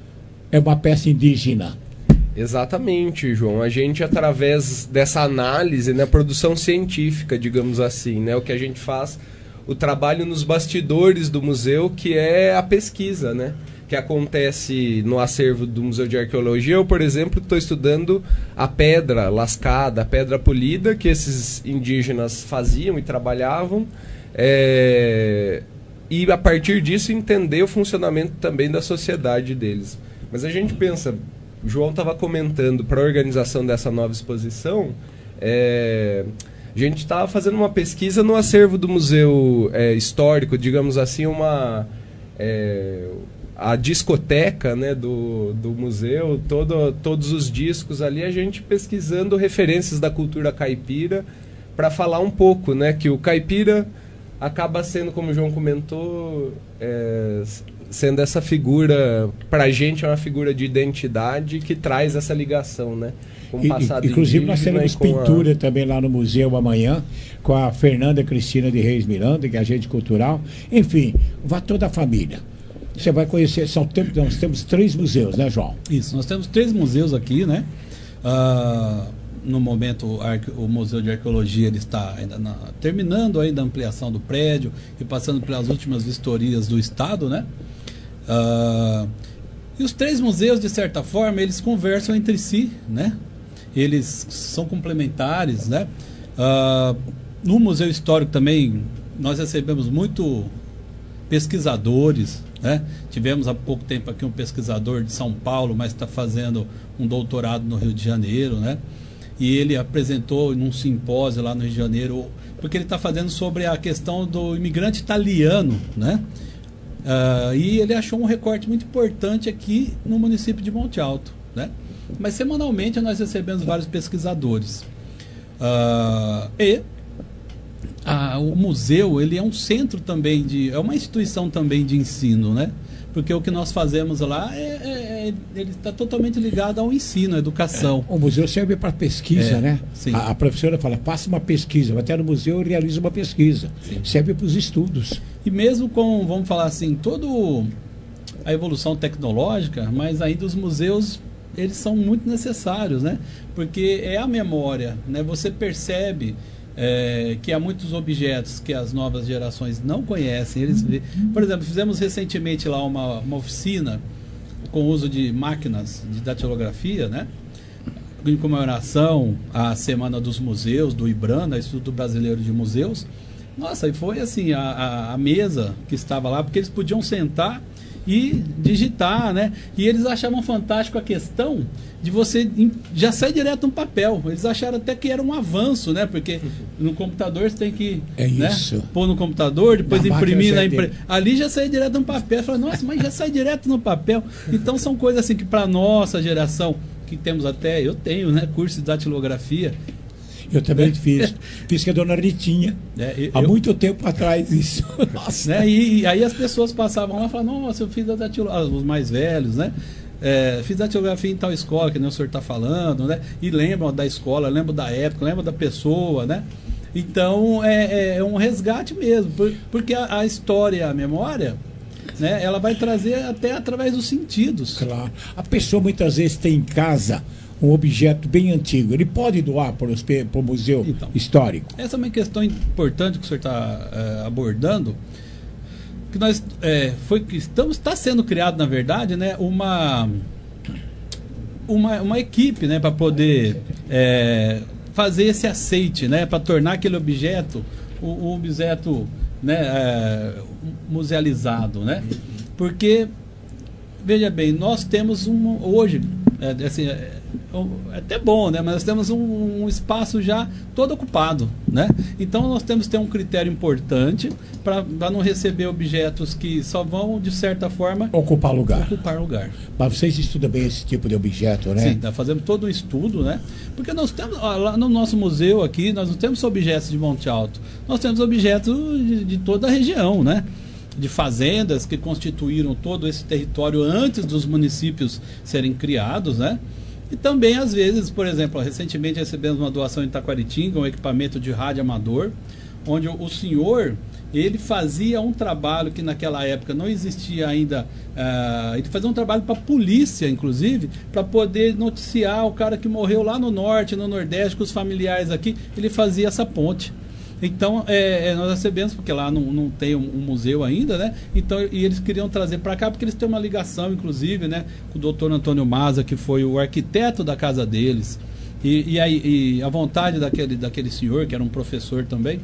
é uma peça indígena? Exatamente, João. A gente, através dessa análise, né, produção científica, digamos assim, né, o que a gente faz, o trabalho nos bastidores do museu, que é a pesquisa, né, que acontece no acervo do Museu de Arqueologia. Eu, por exemplo, estou estudando a pedra lascada, a pedra polida, que esses indígenas faziam e trabalhavam, é... e a partir disso entender o funcionamento também da sociedade deles. Mas a gente pensa, o João estava comentando, para a organização dessa nova exposição, é... a gente estava fazendo uma pesquisa no acervo do Museu é, Histórico, digamos assim, uma... É... a discoteca, né, do, do museu, todo, todos os discos ali, a gente pesquisando referências da cultura caipira para falar um pouco, né, que o caipira acaba sendo, como o João comentou, é, sendo essa figura, para a gente é uma figura de identidade que traz essa ligação, né, com o passado e, inclusive nós teremos pintura a... também lá no museu amanhã, com a Fernanda Cristina de Reis Miranda, que é agente cultural. Enfim, vá toda a família. Você vai conhecer, são, nós temos três museus, né, João? Isso, nós temos três museus aqui, né? Uh, no momento, o Museu de Arqueologia ele está ainda na, terminando ainda a ampliação do prédio e passando pelas últimas vistorias do Estado, né? Uh, e os três museus, de certa forma, eles conversam entre si, né? Eles são complementares, né? Uh, no Museu Histórico também, nós recebemos muito pesquisadores, né? Tivemos há pouco tempo aqui um pesquisador de São Paulo, mas está fazendo um doutorado no Rio de Janeiro, né? E ele apresentou num simpósio lá no Rio de Janeiro, porque ele está fazendo sobre a questão do imigrante italiano, né? Uh, e ele achou um recorte muito importante aqui no município de Monte Alto, né? Mas semanalmente nós recebemos vários pesquisadores. Uh, e Ah, o museu, ele é um centro também de... é uma instituição também de ensino, né? Porque o que nós fazemos lá, é, é, é ele está totalmente ligado ao ensino, à educação. É, o museu serve para pesquisa, é, né? Sim. A, a professora fala, faça uma pesquisa, vai até no museu e realiza uma pesquisa. Sim. Serve para os estudos. E mesmo com, vamos falar assim, toda a evolução tecnológica, mas ainda os museus, eles são muito necessários, né? Porque é a memória, né? Você percebe... É, que há muitos objetos que as novas gerações não conhecem. Eles, por exemplo, fizemos recentemente lá uma, uma oficina com o uso de máquinas de datilografia, né? Em comemoração à Semana dos Museus, do IBRAN, do Instituto Brasileiro de Museus. Nossa, e foi assim, a, a, a mesa que estava lá, porque eles podiam sentar e digitar, né? E eles achavam fantástico a questão de você já sair direto no papel. Eles acharam até que era um avanço, né? Porque no computador você tem que é né? isso. pôr no computador, depois na imprimir na impre... dele. Ali já sai direto no papel. Fala, nossa, mas já sai direto no papel. Então são coisas assim que para nossa geração, que temos até, eu tenho, né? Curso de datilografia. Eu também fiz. Fiz com a dona Ritinha. É, eu, há muito tempo atrás isso. Nossa. Né? E, e aí as pessoas passavam lá e falavam, nossa, eu fiz a datilografia, os mais velhos, né? É, fiz datilografia em tal escola, que nem o senhor está falando, né? E lembram da escola, lembram da época, lembram da pessoa, né? Então é, é um resgate mesmo, porque a, a história, a memória, né, ela vai trazer até através dos sentidos. Claro. A pessoa muitas vezes tem em casa um objeto bem antigo. Ele pode doar para o museu então, histórico? Essa é uma questão importante que o senhor está é, abordando. Que nós é, foi que estamos está sendo criado, na verdade, né, uma uma, uma equipe, né, para poder é, fazer esse aceite, né, para tornar aquele objeto o, o objeto, né, é, musealizado, né? Porque veja bem, nós temos um hoje é, assim, é, é até bom, né? Mas nós temos um, um espaço já todo ocupado, né? Então nós temos que ter um critério importante para não receber objetos que só vão, de certa forma, ocupar lugar. Ocupar lugar. Mas vocês estudam bem esse tipo de objeto, né? Sim, nós fazemos todo um estudo, né? Porque nós temos, ó, lá no nosso museu aqui, nós não temos só objetos de Monte Alto, nós temos objetos de, de toda a região, né? De fazendas que constituíram todo esse território antes dos municípios serem criados, né? E também, às vezes, por exemplo, recentemente recebemos uma doação em Taquaritinga, um equipamento de rádio amador, onde o senhor, ele fazia um trabalho que naquela época não existia ainda, uh, ele fazia um trabalho para a polícia, inclusive, para poder noticiar o cara que morreu lá no norte, no nordeste, com os familiares aqui, ele fazia essa ponte. Então, é, é, nós recebemos, porque lá não, não tem um, um museu ainda, né? Então, e eles queriam trazer para cá, porque eles têm uma ligação, inclusive, né, com o doutor Antônio Maza, que foi o arquiteto da casa deles. E, e, aí, e a vontade daquele, daquele senhor, que era um professor também,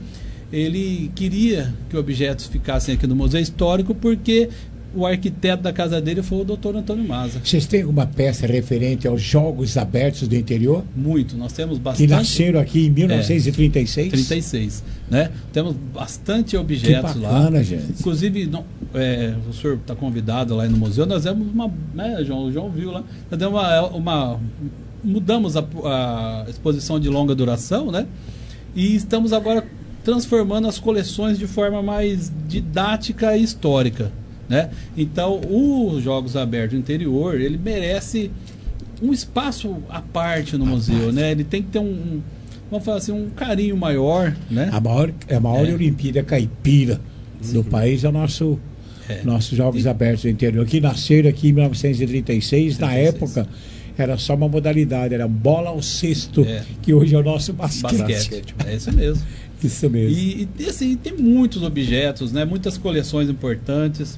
ele queria que objetos ficassem aqui no Museu Histórico, porque o arquiteto da casa dele foi o doutor Antônio Maza. Vocês têm alguma peça referente aos Jogos Abertos do Interior? Muito, nós temos bastante. Que nasceram aqui em mil novecentos e trinta e seis? É, trinta e seis, né? Temos bastante objetos que bacana, lá. Gente. Inclusive, não, é, o senhor está convidado lá no museu, nós demos uma, né, João, o João viu lá, nós demos uma, uma mudamos a, a exposição de longa duração, né? E estamos agora transformando as coleções de forma mais didática e histórica. Né? Então, os Jogos Abertos do Interior, ele merece um espaço à parte no museu, né? Ele tem que ter um, um vamos falar assim, um carinho maior, né? A maior, a maior é. Olimpíada caipira Sim. do país é o nosso, é. nossos Jogos e... Abertos do Interior, que nasceram aqui em mil novecentos e trinta e seis, trinta e seis. Na época era só uma modalidade, era bola ao cesto, é. que hoje é o nosso basquete. Basquete, é isso mesmo. Isso mesmo. E, e assim, tem muitos objetos, né? Muitas coleções importantes.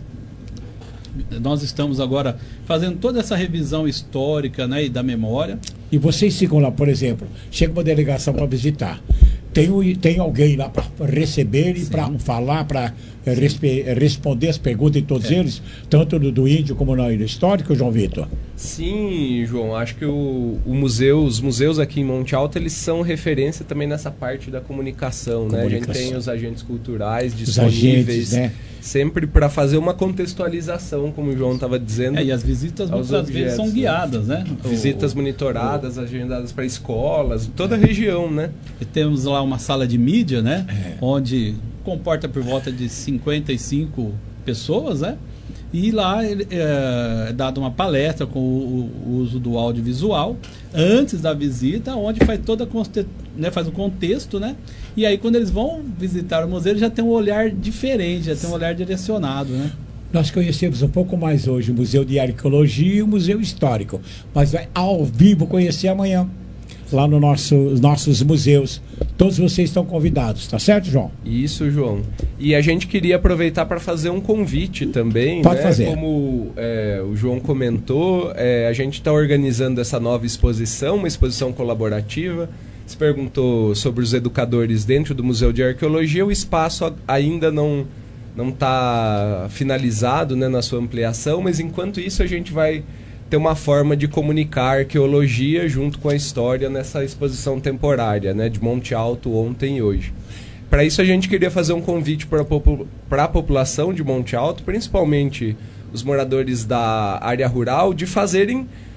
Nós estamos agora fazendo toda essa revisão histórica, né, e da memória. E vocês ficam lá, por exemplo, chega uma delegação para visitar. Tem, tem alguém lá para receber e para falar, para é, responder as perguntas de todos é. eles, tanto do, do índio como no histórico, João Vitor? Sim, João, acho que o, o museu, os museus aqui em Monte Alto, eles são referência também nessa parte da comunicação, comunicação. né? A gente tem os agentes culturais disponíveis, agentes, né? sempre para fazer uma contextualização, como o João estava dizendo. É, e as visitas muitas vezes são guiadas, né? Visitas o, monitoradas, o, agendadas para escolas, toda a região, né? E temos lá uma sala de mídia, né? É. Onde comporta por volta de cinquenta e cinco pessoas, né? E lá é, é dada uma palestra com o, o uso do audiovisual antes da visita, onde faz toda né, faz o contexto, né? E aí quando eles vão visitar o museu, eles já tem um olhar diferente, já tem um olhar direcionado, né? Nós conhecemos um pouco mais hoje o Museu de Arqueologia e o Museu Histórico, mas vai ao vivo conhecer amanhã lá nos nosso, nossos museus. Todos vocês estão convidados, tá certo, João? Isso, João. E a gente queria aproveitar para fazer um convite também. Pode né? fazer. Como é, o João comentou, é, a gente está organizando essa nova exposição, uma exposição colaborativa. Se perguntou sobre os educadores dentro do Museu de Arqueologia, o espaço ainda não não está finalizado, né, na sua ampliação, mas enquanto isso a gente vai ter uma forma de comunicar a arqueologia junto com a história nessa exposição temporária, né, de Monte Alto ontem e hoje. Para isso a gente queria fazer um convite para popul- a população de Monte Alto, principalmente os moradores da área rural, de fazerem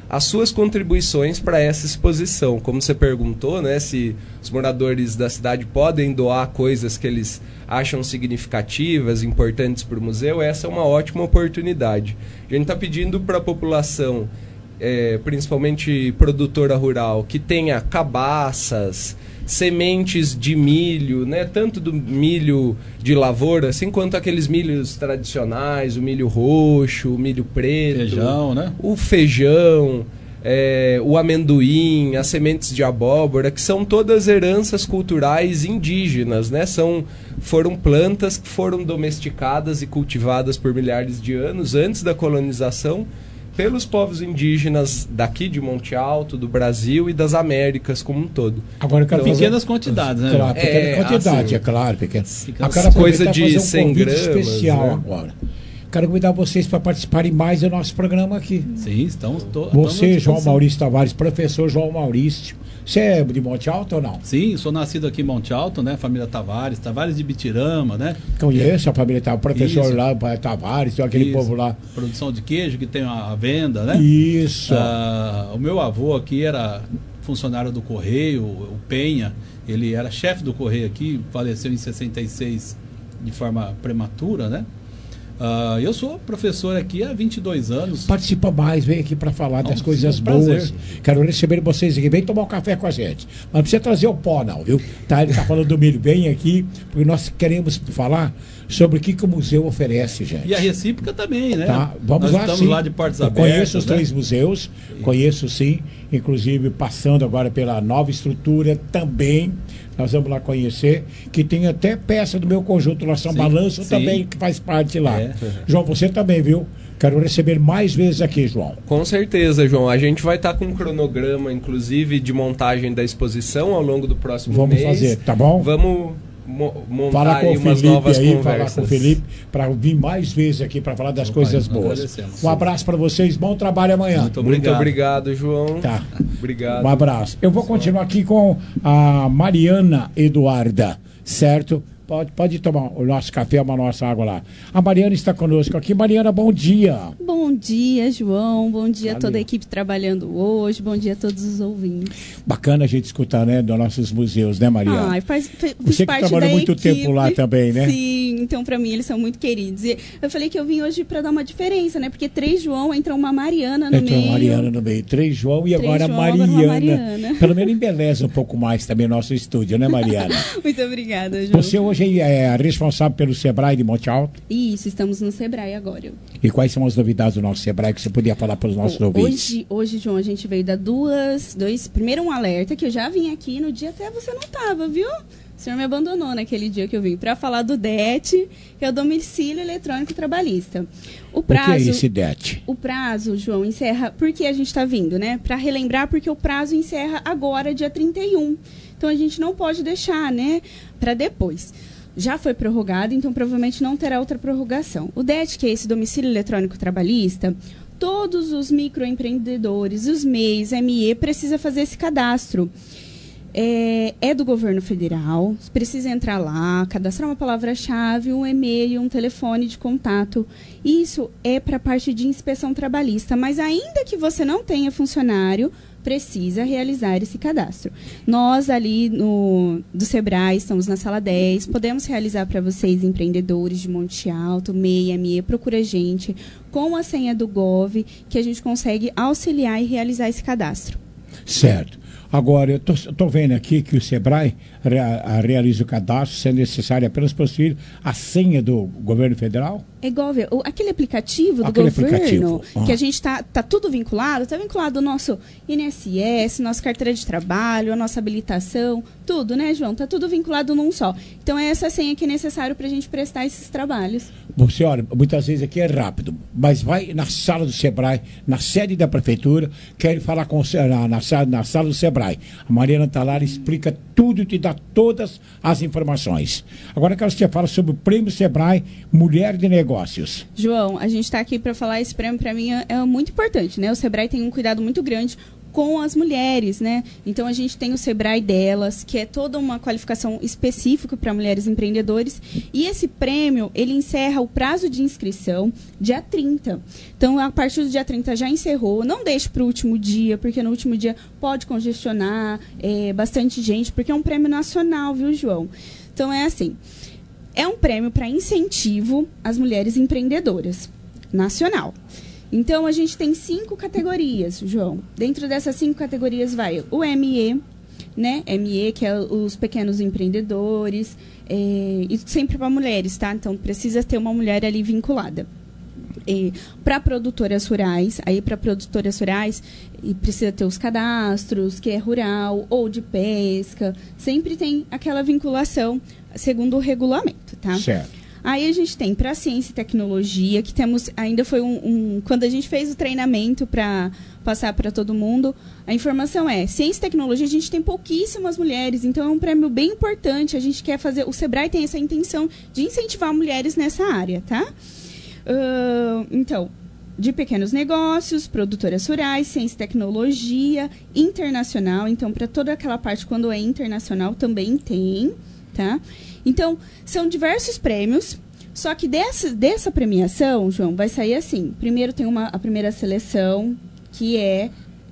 as suas contribuições para essa exposição. Como você perguntou, né, se os moradores da cidade podem doar coisas que eles acham significativas, importantes para o museu, essa é uma ótima oportunidade. A gente está pedindo para a população, é, principalmente produtora rural, que tenha cabaças, sementes de milho, né, tanto do milho de lavoura, assim quanto aqueles milhos tradicionais, o milho roxo, o milho preto, feijão, né? o feijão, é, o amendoim, as sementes de abóbora, que são todas heranças culturais indígenas, né? São, foram plantas que foram domesticadas e cultivadas por milhares de anos antes da colonização pelos povos indígenas daqui de Monte Alto, do Brasil e das Américas como um todo. Agora, eu quero então, fazer... pequenas quantidades, né? Claro, pequena é, quantidade, assim, é claro, pequena. Eu quero coisa de cem gramas, especial, né? Agora. Quero convidar vocês para participarem mais do nosso programa aqui. Sim, estamos todos. Você, João Maurício Tavares, professor João Maurício. Você é de Monte Alto ou não? Sim, sou nascido aqui em Monte Alto, né? Família Tavares, Tavares de Bitirama, né? Conheço a família Tavares, professor Isso. lá, pai Tavares, tem aquele Isso. povo lá. Produção de queijo que tem a venda, né? Isso. Ah, o meu avô aqui era funcionário do Correio, o Penha, ele era chefe do Correio aqui, faleceu em sessenta e seis de forma prematura, né? Uh, eu sou professor aqui há vinte e dois anos. Participa mais, vem aqui para falar não, das coisas é um boas. prazer. Quero receber vocês aqui. Vem tomar um café com a gente. Mas não precisa trazer o pó, não, viu? Tá, ele tá falando do milho. Vem aqui, porque nós queremos falar sobre o que, que o museu oferece, gente. E a recíproca também, né? Tá, vamos nós lá, estamos sim. lá de portas Eu abertas. conheço os né? três museus, conheço sim, inclusive passando agora pela nova estrutura também. Nós vamos lá conhecer, que tem até peça do meu conjunto lá, São Sim, Balanço sim. também, que faz parte lá. É. João, você também, viu? Quero receber mais vezes aqui, João. Com certeza, João. A gente vai estar com um cronograma, inclusive, de montagem da exposição ao longo do próximo Vamos mês. fazer, tá bom? Vamos mo montar Falar com aí o umas Felipe novas aí, conversas. falar com o Felipe, para vir mais vezes aqui para falar das Opa, coisas nós boas. agradecemos. Um abraço para vocês, bom trabalho amanhã. Muito Muito obrigado. obrigado, João. Tá. Obrigado. Um abraço. Eu vou continuar aqui com a Mariana Eduarda, certo? Pode, pode tomar o nosso café, uma nossa água lá. A Mariana está conosco aqui. Mariana, bom dia. Bom dia, João. Bom dia Valeu. a toda a equipe trabalhando hoje. Bom dia a todos os ouvintes. Bacana a gente escutar, né, dos nossos museus, né, Mariana? Ai, faz, faz, Você que parte trabalhou da muito equipe. tempo lá também, né? Sim, então pra mim eles são muito queridos. E eu falei que eu vim hoje pra dar uma diferença, né? Porque três João, entra uma Mariana no Entrou meio. Mariana no meio. Três João e Três agora João, Mariana. agora uma Mariana. Pelo menos embeleza um pouco mais também o nosso estúdio, né, Mariana? Muito obrigada, João. Você hoje é a responsável pelo Sebrae de Monte Alto. Isso, estamos no Sebrae agora. E quais são as novidades do nosso Sebrae que você podia falar para os nossos ouvintes? Hoje, hoje, João, a gente veio dar duas, dois, primeiro um alerta, que eu já vim aqui no dia até você não estava, viu? O senhor me abandonou naquele dia que eu vim, para falar do D E T, que é o Domicílio Eletrônico Trabalhista. O prazo, o que é esse D E T? O prazo, João, encerra, por que a gente está vindo, né? Para relembrar, porque o prazo encerra agora, dia trinta e um. Então, a gente não pode deixar, né, para depois. Já foi prorrogado, então provavelmente não terá outra prorrogação. O D E T, que é esse Domicílio Eletrônico Trabalhista, todos os microempreendedores, os M E Is, M E, precisa fazer esse cadastro. É, é do governo federal, precisa entrar lá, cadastrar uma palavra-chave, um e-mail, um telefone de contato. Isso é para a parte de inspeção trabalhista, mas ainda que você não tenha funcionário, precisa realizar esse cadastro. Nós ali no, do Sebrae, estamos na sala dez, podemos realizar para vocês, empreendedores de Monte Alto, M E I, M E, procura a gente, com a senha do Gov, que a gente consegue auxiliar e realizar esse cadastro. Certo. Agora, eu estou vendo aqui que o Sebrae rea, realiza o cadastro, sendo necessário apenas possuir a senha do governo federal? É igual, o, aquele aplicativo do aquele governo, aplicativo. Uhum. que a gente está tá tudo vinculado, está vinculado ao nosso I N S S, nossa carteira de trabalho, a nossa habilitação, tudo, né, João? Está tudo vinculado num só. Então, é essa senha que é necessário para a gente prestar esses trabalhos. Você, olha, muitas vezes aqui é rápido, mas vai na sala do Sebrae, na sede da prefeitura, quer falar com na, na, sala, na sala do Sebrae. A Mariana Talara explica tudo e te dá todas as informações. Agora eu quero que você fale sobre o Prêmio Sebrae Mulher de Negócios. João, a gente está aqui para falar, esse prêmio para mim é, é muito importante, né? O Sebrae tem um cuidado muito grande com as mulheres, né? Então a gente tem o Sebrae Delas, que é toda uma qualificação específica para mulheres empreendedores, e esse prêmio, ele encerra o prazo de inscrição dia trinta. Então, a partir do dia trinta já encerrou, não deixe para o último dia, porque no último dia pode congestionar é, bastante gente, porque é um prêmio nacional, viu, João? Então, é assim, é um prêmio para incentivo às mulheres empreendedoras, nacional. Então, a gente tem cinco categorias, João. Dentro dessas cinco categorias vai o M E, né? M E, que é os pequenos empreendedores, é, e sempre para mulheres, tá? Então, precisa ter uma mulher ali vinculada. Para produtoras rurais, aí para produtoras rurais e precisa ter os cadastros, que é rural ou de pesca, sempre tem aquela vinculação segundo o regulamento, tá? Certo. Aí a gente tem para ciência e tecnologia, que temos, ainda foi um, um quando a gente fez o treinamento para passar para todo mundo, a informação é, ciência e tecnologia a gente tem pouquíssimas mulheres, então é um prêmio bem importante, a gente quer fazer, o Sebrae tem essa intenção de incentivar mulheres nessa área, tá? Uh, então, de pequenos negócios, produtoras rurais, ciência e tecnologia, internacional. Então, para toda aquela parte, quando é internacional, também tem, tá? Então, são diversos prêmios, só que dessa, dessa premiação, João, vai sair assim. Primeiro tem uma, a primeira seleção, que é,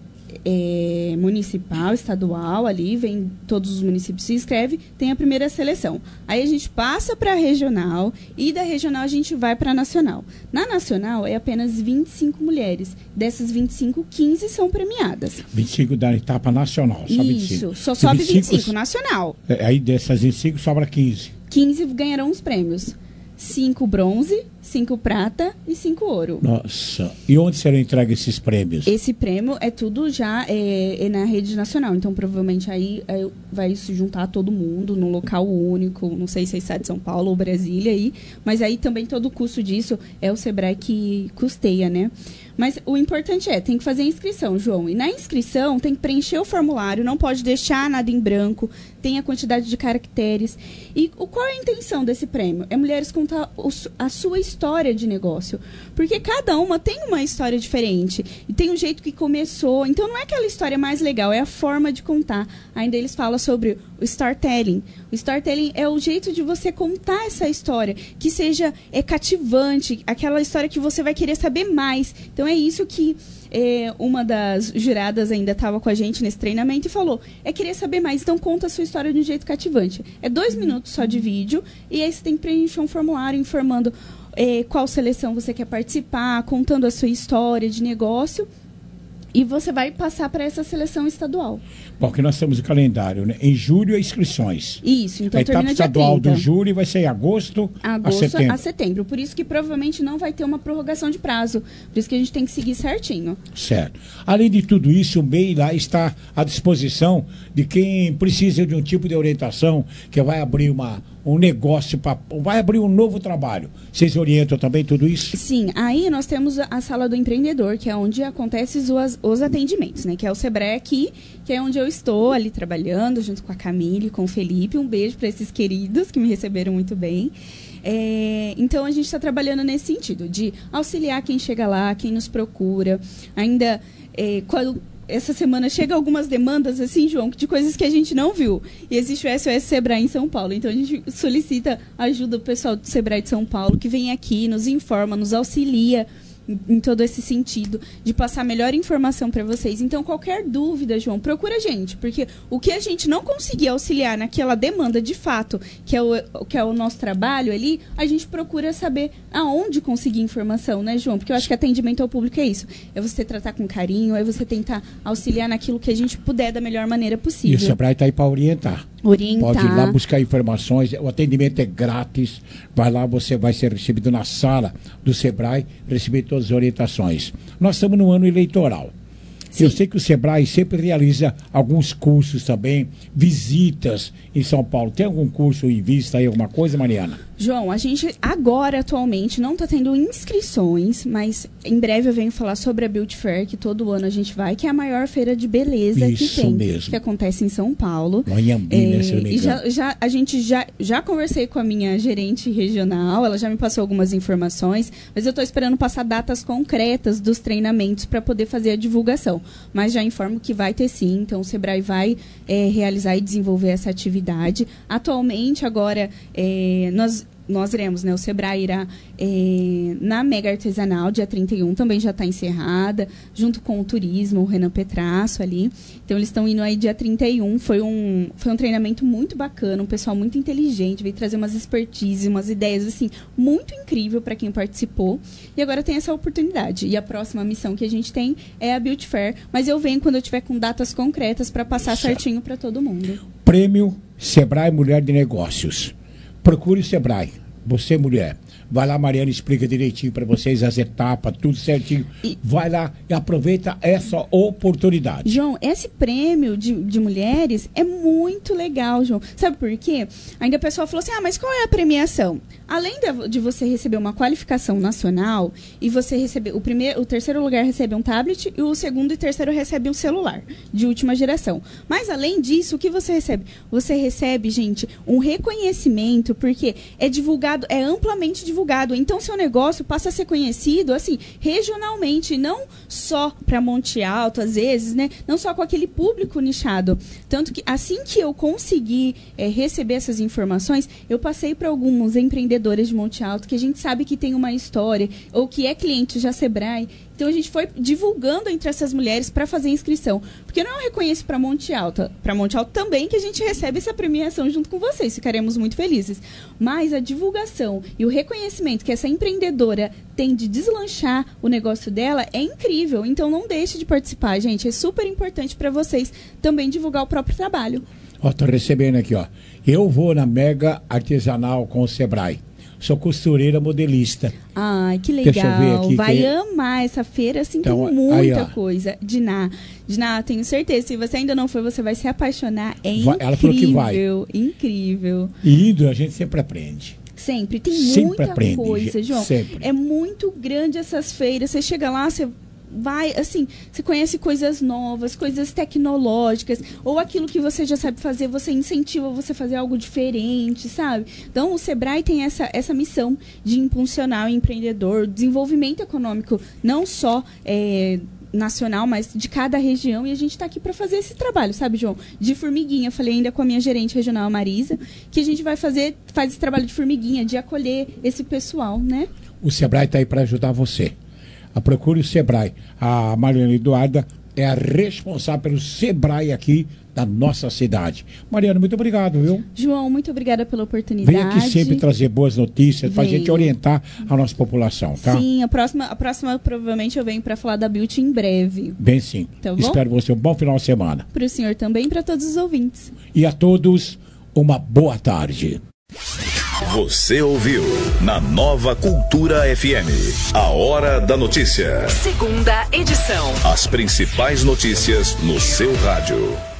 é municipal, estadual, ali, vem todos os municípios se inscrevem, tem a primeira seleção. Aí a gente passa para a regional e da regional a gente vai para a nacional. Na nacional é apenas vinte e cinco mulheres. Dessas vinte e cinco, quinze são premiadas. vinte e cinco da etapa nacional, só vinte e cinco. Isso, só sobe vinte e cinco, nacional. Aí dessas vinte e cinco sobra quinze. quinze ganharão os prêmios. cinco bronze, cinco prata e cinco ouro. Nossa. E onde serão entregues esses prêmios? Esse prêmio é tudo já é, é na rede nacional. Então, provavelmente, aí é, vai se juntar todo mundo num local único. Não sei se é estado de São Paulo ou Brasília aí. Mas aí também todo o custo disso é o Sebrae que custeia, né? Mas o importante é, tem que fazer a inscrição, João. E na inscrição tem que preencher o formulário, não pode deixar nada em branco, tem a quantidade de caracteres. E o, qual é a intenção desse prêmio? É mulheres contar o, a sua história de negócio. Porque cada uma tem uma história diferente. E tem um jeito que começou. Então não é aquela história mais legal, é a forma de contar. Ainda eles falam sobre o storytelling. O storytelling é o jeito de você contar essa história, que seja é, cativante, aquela história que você vai querer saber mais. Então é isso que é, uma das juradas ainda estava com a gente nesse treinamento e falou, é querer saber mais, então conta a sua história de um jeito cativante. É dois minutos só de vídeo e aí você tem que preencher um formulário informando é, qual seleção você quer participar, contando a sua história de negócio. E você vai passar para essa seleção estadual. Porque nós temos o calendário, né? Em julho, inscrições. Isso, então a termina etapa dia estadual trinta. do júri vai ser em agosto, agosto a setembro. a setembro. Por isso que provavelmente não vai ter uma prorrogação de prazo. Por isso que a gente tem que seguir certinho. Certo. Além de tudo isso, o M E I lá está à disposição de quem precisa de um tipo de orientação, que vai abrir uma, um negócio, pra, vai abrir um novo trabalho. Vocês orientam também tudo isso? Sim, aí nós temos a sala do empreendedor, que é onde acontecem os, os atendimentos, né? Que é o Sebrae aqui, que é onde eu estou ali trabalhando, junto com a Camille, com o Felipe. Um beijo para esses queridos que me receberam muito bem. É, então, a gente está trabalhando nesse sentido, de auxiliar quem chega lá, quem nos procura. Ainda, é, quando... Essa semana chega algumas demandas, assim, João, de coisas que a gente não viu. E existe o S O S Sebrae em São Paulo. Então, a gente solicita ajuda do pessoal do Sebrae de São Paulo, que vem aqui, nos informa, nos auxilia em todo esse sentido, de passar melhor informação para vocês. Então, qualquer dúvida, João, procura a gente, porque o que a gente não conseguir auxiliar naquela demanda de fato, que é o, que é o nosso trabalho ali, a gente procura saber aonde conseguir informação, né, João? Porque eu acho que atendimento ao público é isso. É você tratar com carinho, é você tentar auxiliar naquilo que a gente puder da melhor maneira possível. E o Sebrae está aí para orientar. Orientar. Pode ir lá buscar informações, o atendimento é grátis, vai lá, você vai ser recebido na sala do Sebrae, receber todas as orientações. Nós estamos no ano eleitoral. Sim. Eu sei que o Sebrae sempre realiza alguns cursos também, visitas em São Paulo. Tem algum curso em vista aí, alguma coisa, Mariana? João, a gente agora, atualmente, não está tendo inscrições, mas em breve eu venho falar sobre a Beauty Fair, que todo ano a gente vai, que é a maior feira de beleza Isso que tem, mesmo. que acontece em São Paulo. No Anhembi, é, né, se não me e engano. já, já, a gente já, já conversei com a minha gerente regional, ela já me passou algumas informações, mas eu estou esperando passar datas concretas dos treinamentos para poder fazer a divulgação. Mas já informo que vai ter sim, então o Sebrae vai é, realizar e desenvolver essa atividade. Atualmente, agora, é, nós... Nós iremos, né? O Sebrae irá é, na Mega Artesanal, dia trinta e um, também já está encerrada, junto com o turismo, o Renan Petrasso ali. Então, eles estão indo aí dia trinta e um. Foi um, foi um treinamento muito bacana, um pessoal muito inteligente, veio trazer umas expertises, umas ideias, assim, muito incrível para quem participou. E agora tem essa oportunidade. E a próxima missão que a gente tem é a Beauty Fair, mas eu venho quando eu tiver com datas concretas para passar certo. certinho para todo mundo. Prêmio Sebrae Mulher de Negócios. Procure o Sebrae, você mulher. Vai lá, Mariana, explica direitinho para vocês as etapas, tudo certinho. E... Vai lá e aproveita essa oportunidade. João, esse prêmio de, de mulheres é muito legal, João. Sabe por quê? Ainda a pessoa falou assim, ah, mas qual é a premiação? Além de, de você receber uma qualificação nacional e você receber, o, primeiro, o terceiro lugar recebe um tablet e o segundo e terceiro recebe um celular de última geração. Mas além disso, o que você recebe? Você recebe, gente, um reconhecimento, porque é divulgado, é amplamente divulgado. Então, seu negócio passa a ser conhecido, assim, regionalmente, não só para Monte Alto, às vezes, né? Não só com aquele público nichado. Tanto que, assim que eu consegui é, receber essas informações, eu passei para alguns empreendedores de Monte Alto, que a gente sabe que tem uma história, ou que é cliente já Sebrae. Então, a gente foi divulgando entre essas mulheres para fazer inscrição. Porque não é reconheço para Monte Alto, para Monte Alto também que a gente recebe essa premiação junto com vocês. Ficaremos muito felizes. Mas a divulgação e o reconhecimento que essa empreendedora tem de deslanchar o negócio dela é incrível. Então, não deixe de participar, gente. É super importante para vocês também divulgar o próprio trabalho. Ó, tô recebendo aqui, ó. Eu vou na Mega Artesanal com o Sebrae. Sou costureira modelista. Ai, que legal. Deixa eu ver aqui. Vai que... amar essa feira, assim, então, tem muita aí, coisa. Diná, Diná, tenho certeza. Se você ainda não foi, você vai se apaixonar. É vai, incrível. Ela falou que vai. Incrível. E indo, a gente sempre aprende. Sempre. Tem sempre muita aprende, coisa, João. Sempre. É muito grande essas feiras. Você chega lá, você... vai, assim, você conhece coisas novas, coisas tecnológicas, ou aquilo que você já sabe fazer, você incentiva você a fazer algo diferente, sabe? Então, o Sebrae tem essa, essa missão de impulsionar o empreendedor, desenvolvimento econômico, não só é, nacional, mas de cada região, e a gente está aqui para fazer esse trabalho, sabe, João? De formiguinha. Falei ainda com a minha gerente regional, a Marisa, que a gente vai fazer, faz esse trabalho de formiguinha, de acolher esse pessoal, né? O Sebrae está aí para ajudar você. A procure o Sebrae. A Mariana Eduarda é a responsável pelo Sebrae aqui da nossa cidade. Mariana, muito obrigado, viu? João, muito obrigada pela oportunidade. Vem aqui sempre trazer boas notícias, para a gente orientar a nossa população, tá? Sim, a próxima, a próxima provavelmente eu venho para falar da Beauty em breve. Bem sim. Tá bom? Espero você um bom final de semana. Para o senhor também e para todos os ouvintes. E a todos, uma boa tarde. Você ouviu na Nova Cultura F M, a Hora da Notícia. Segunda edição. As principais notícias no seu rádio.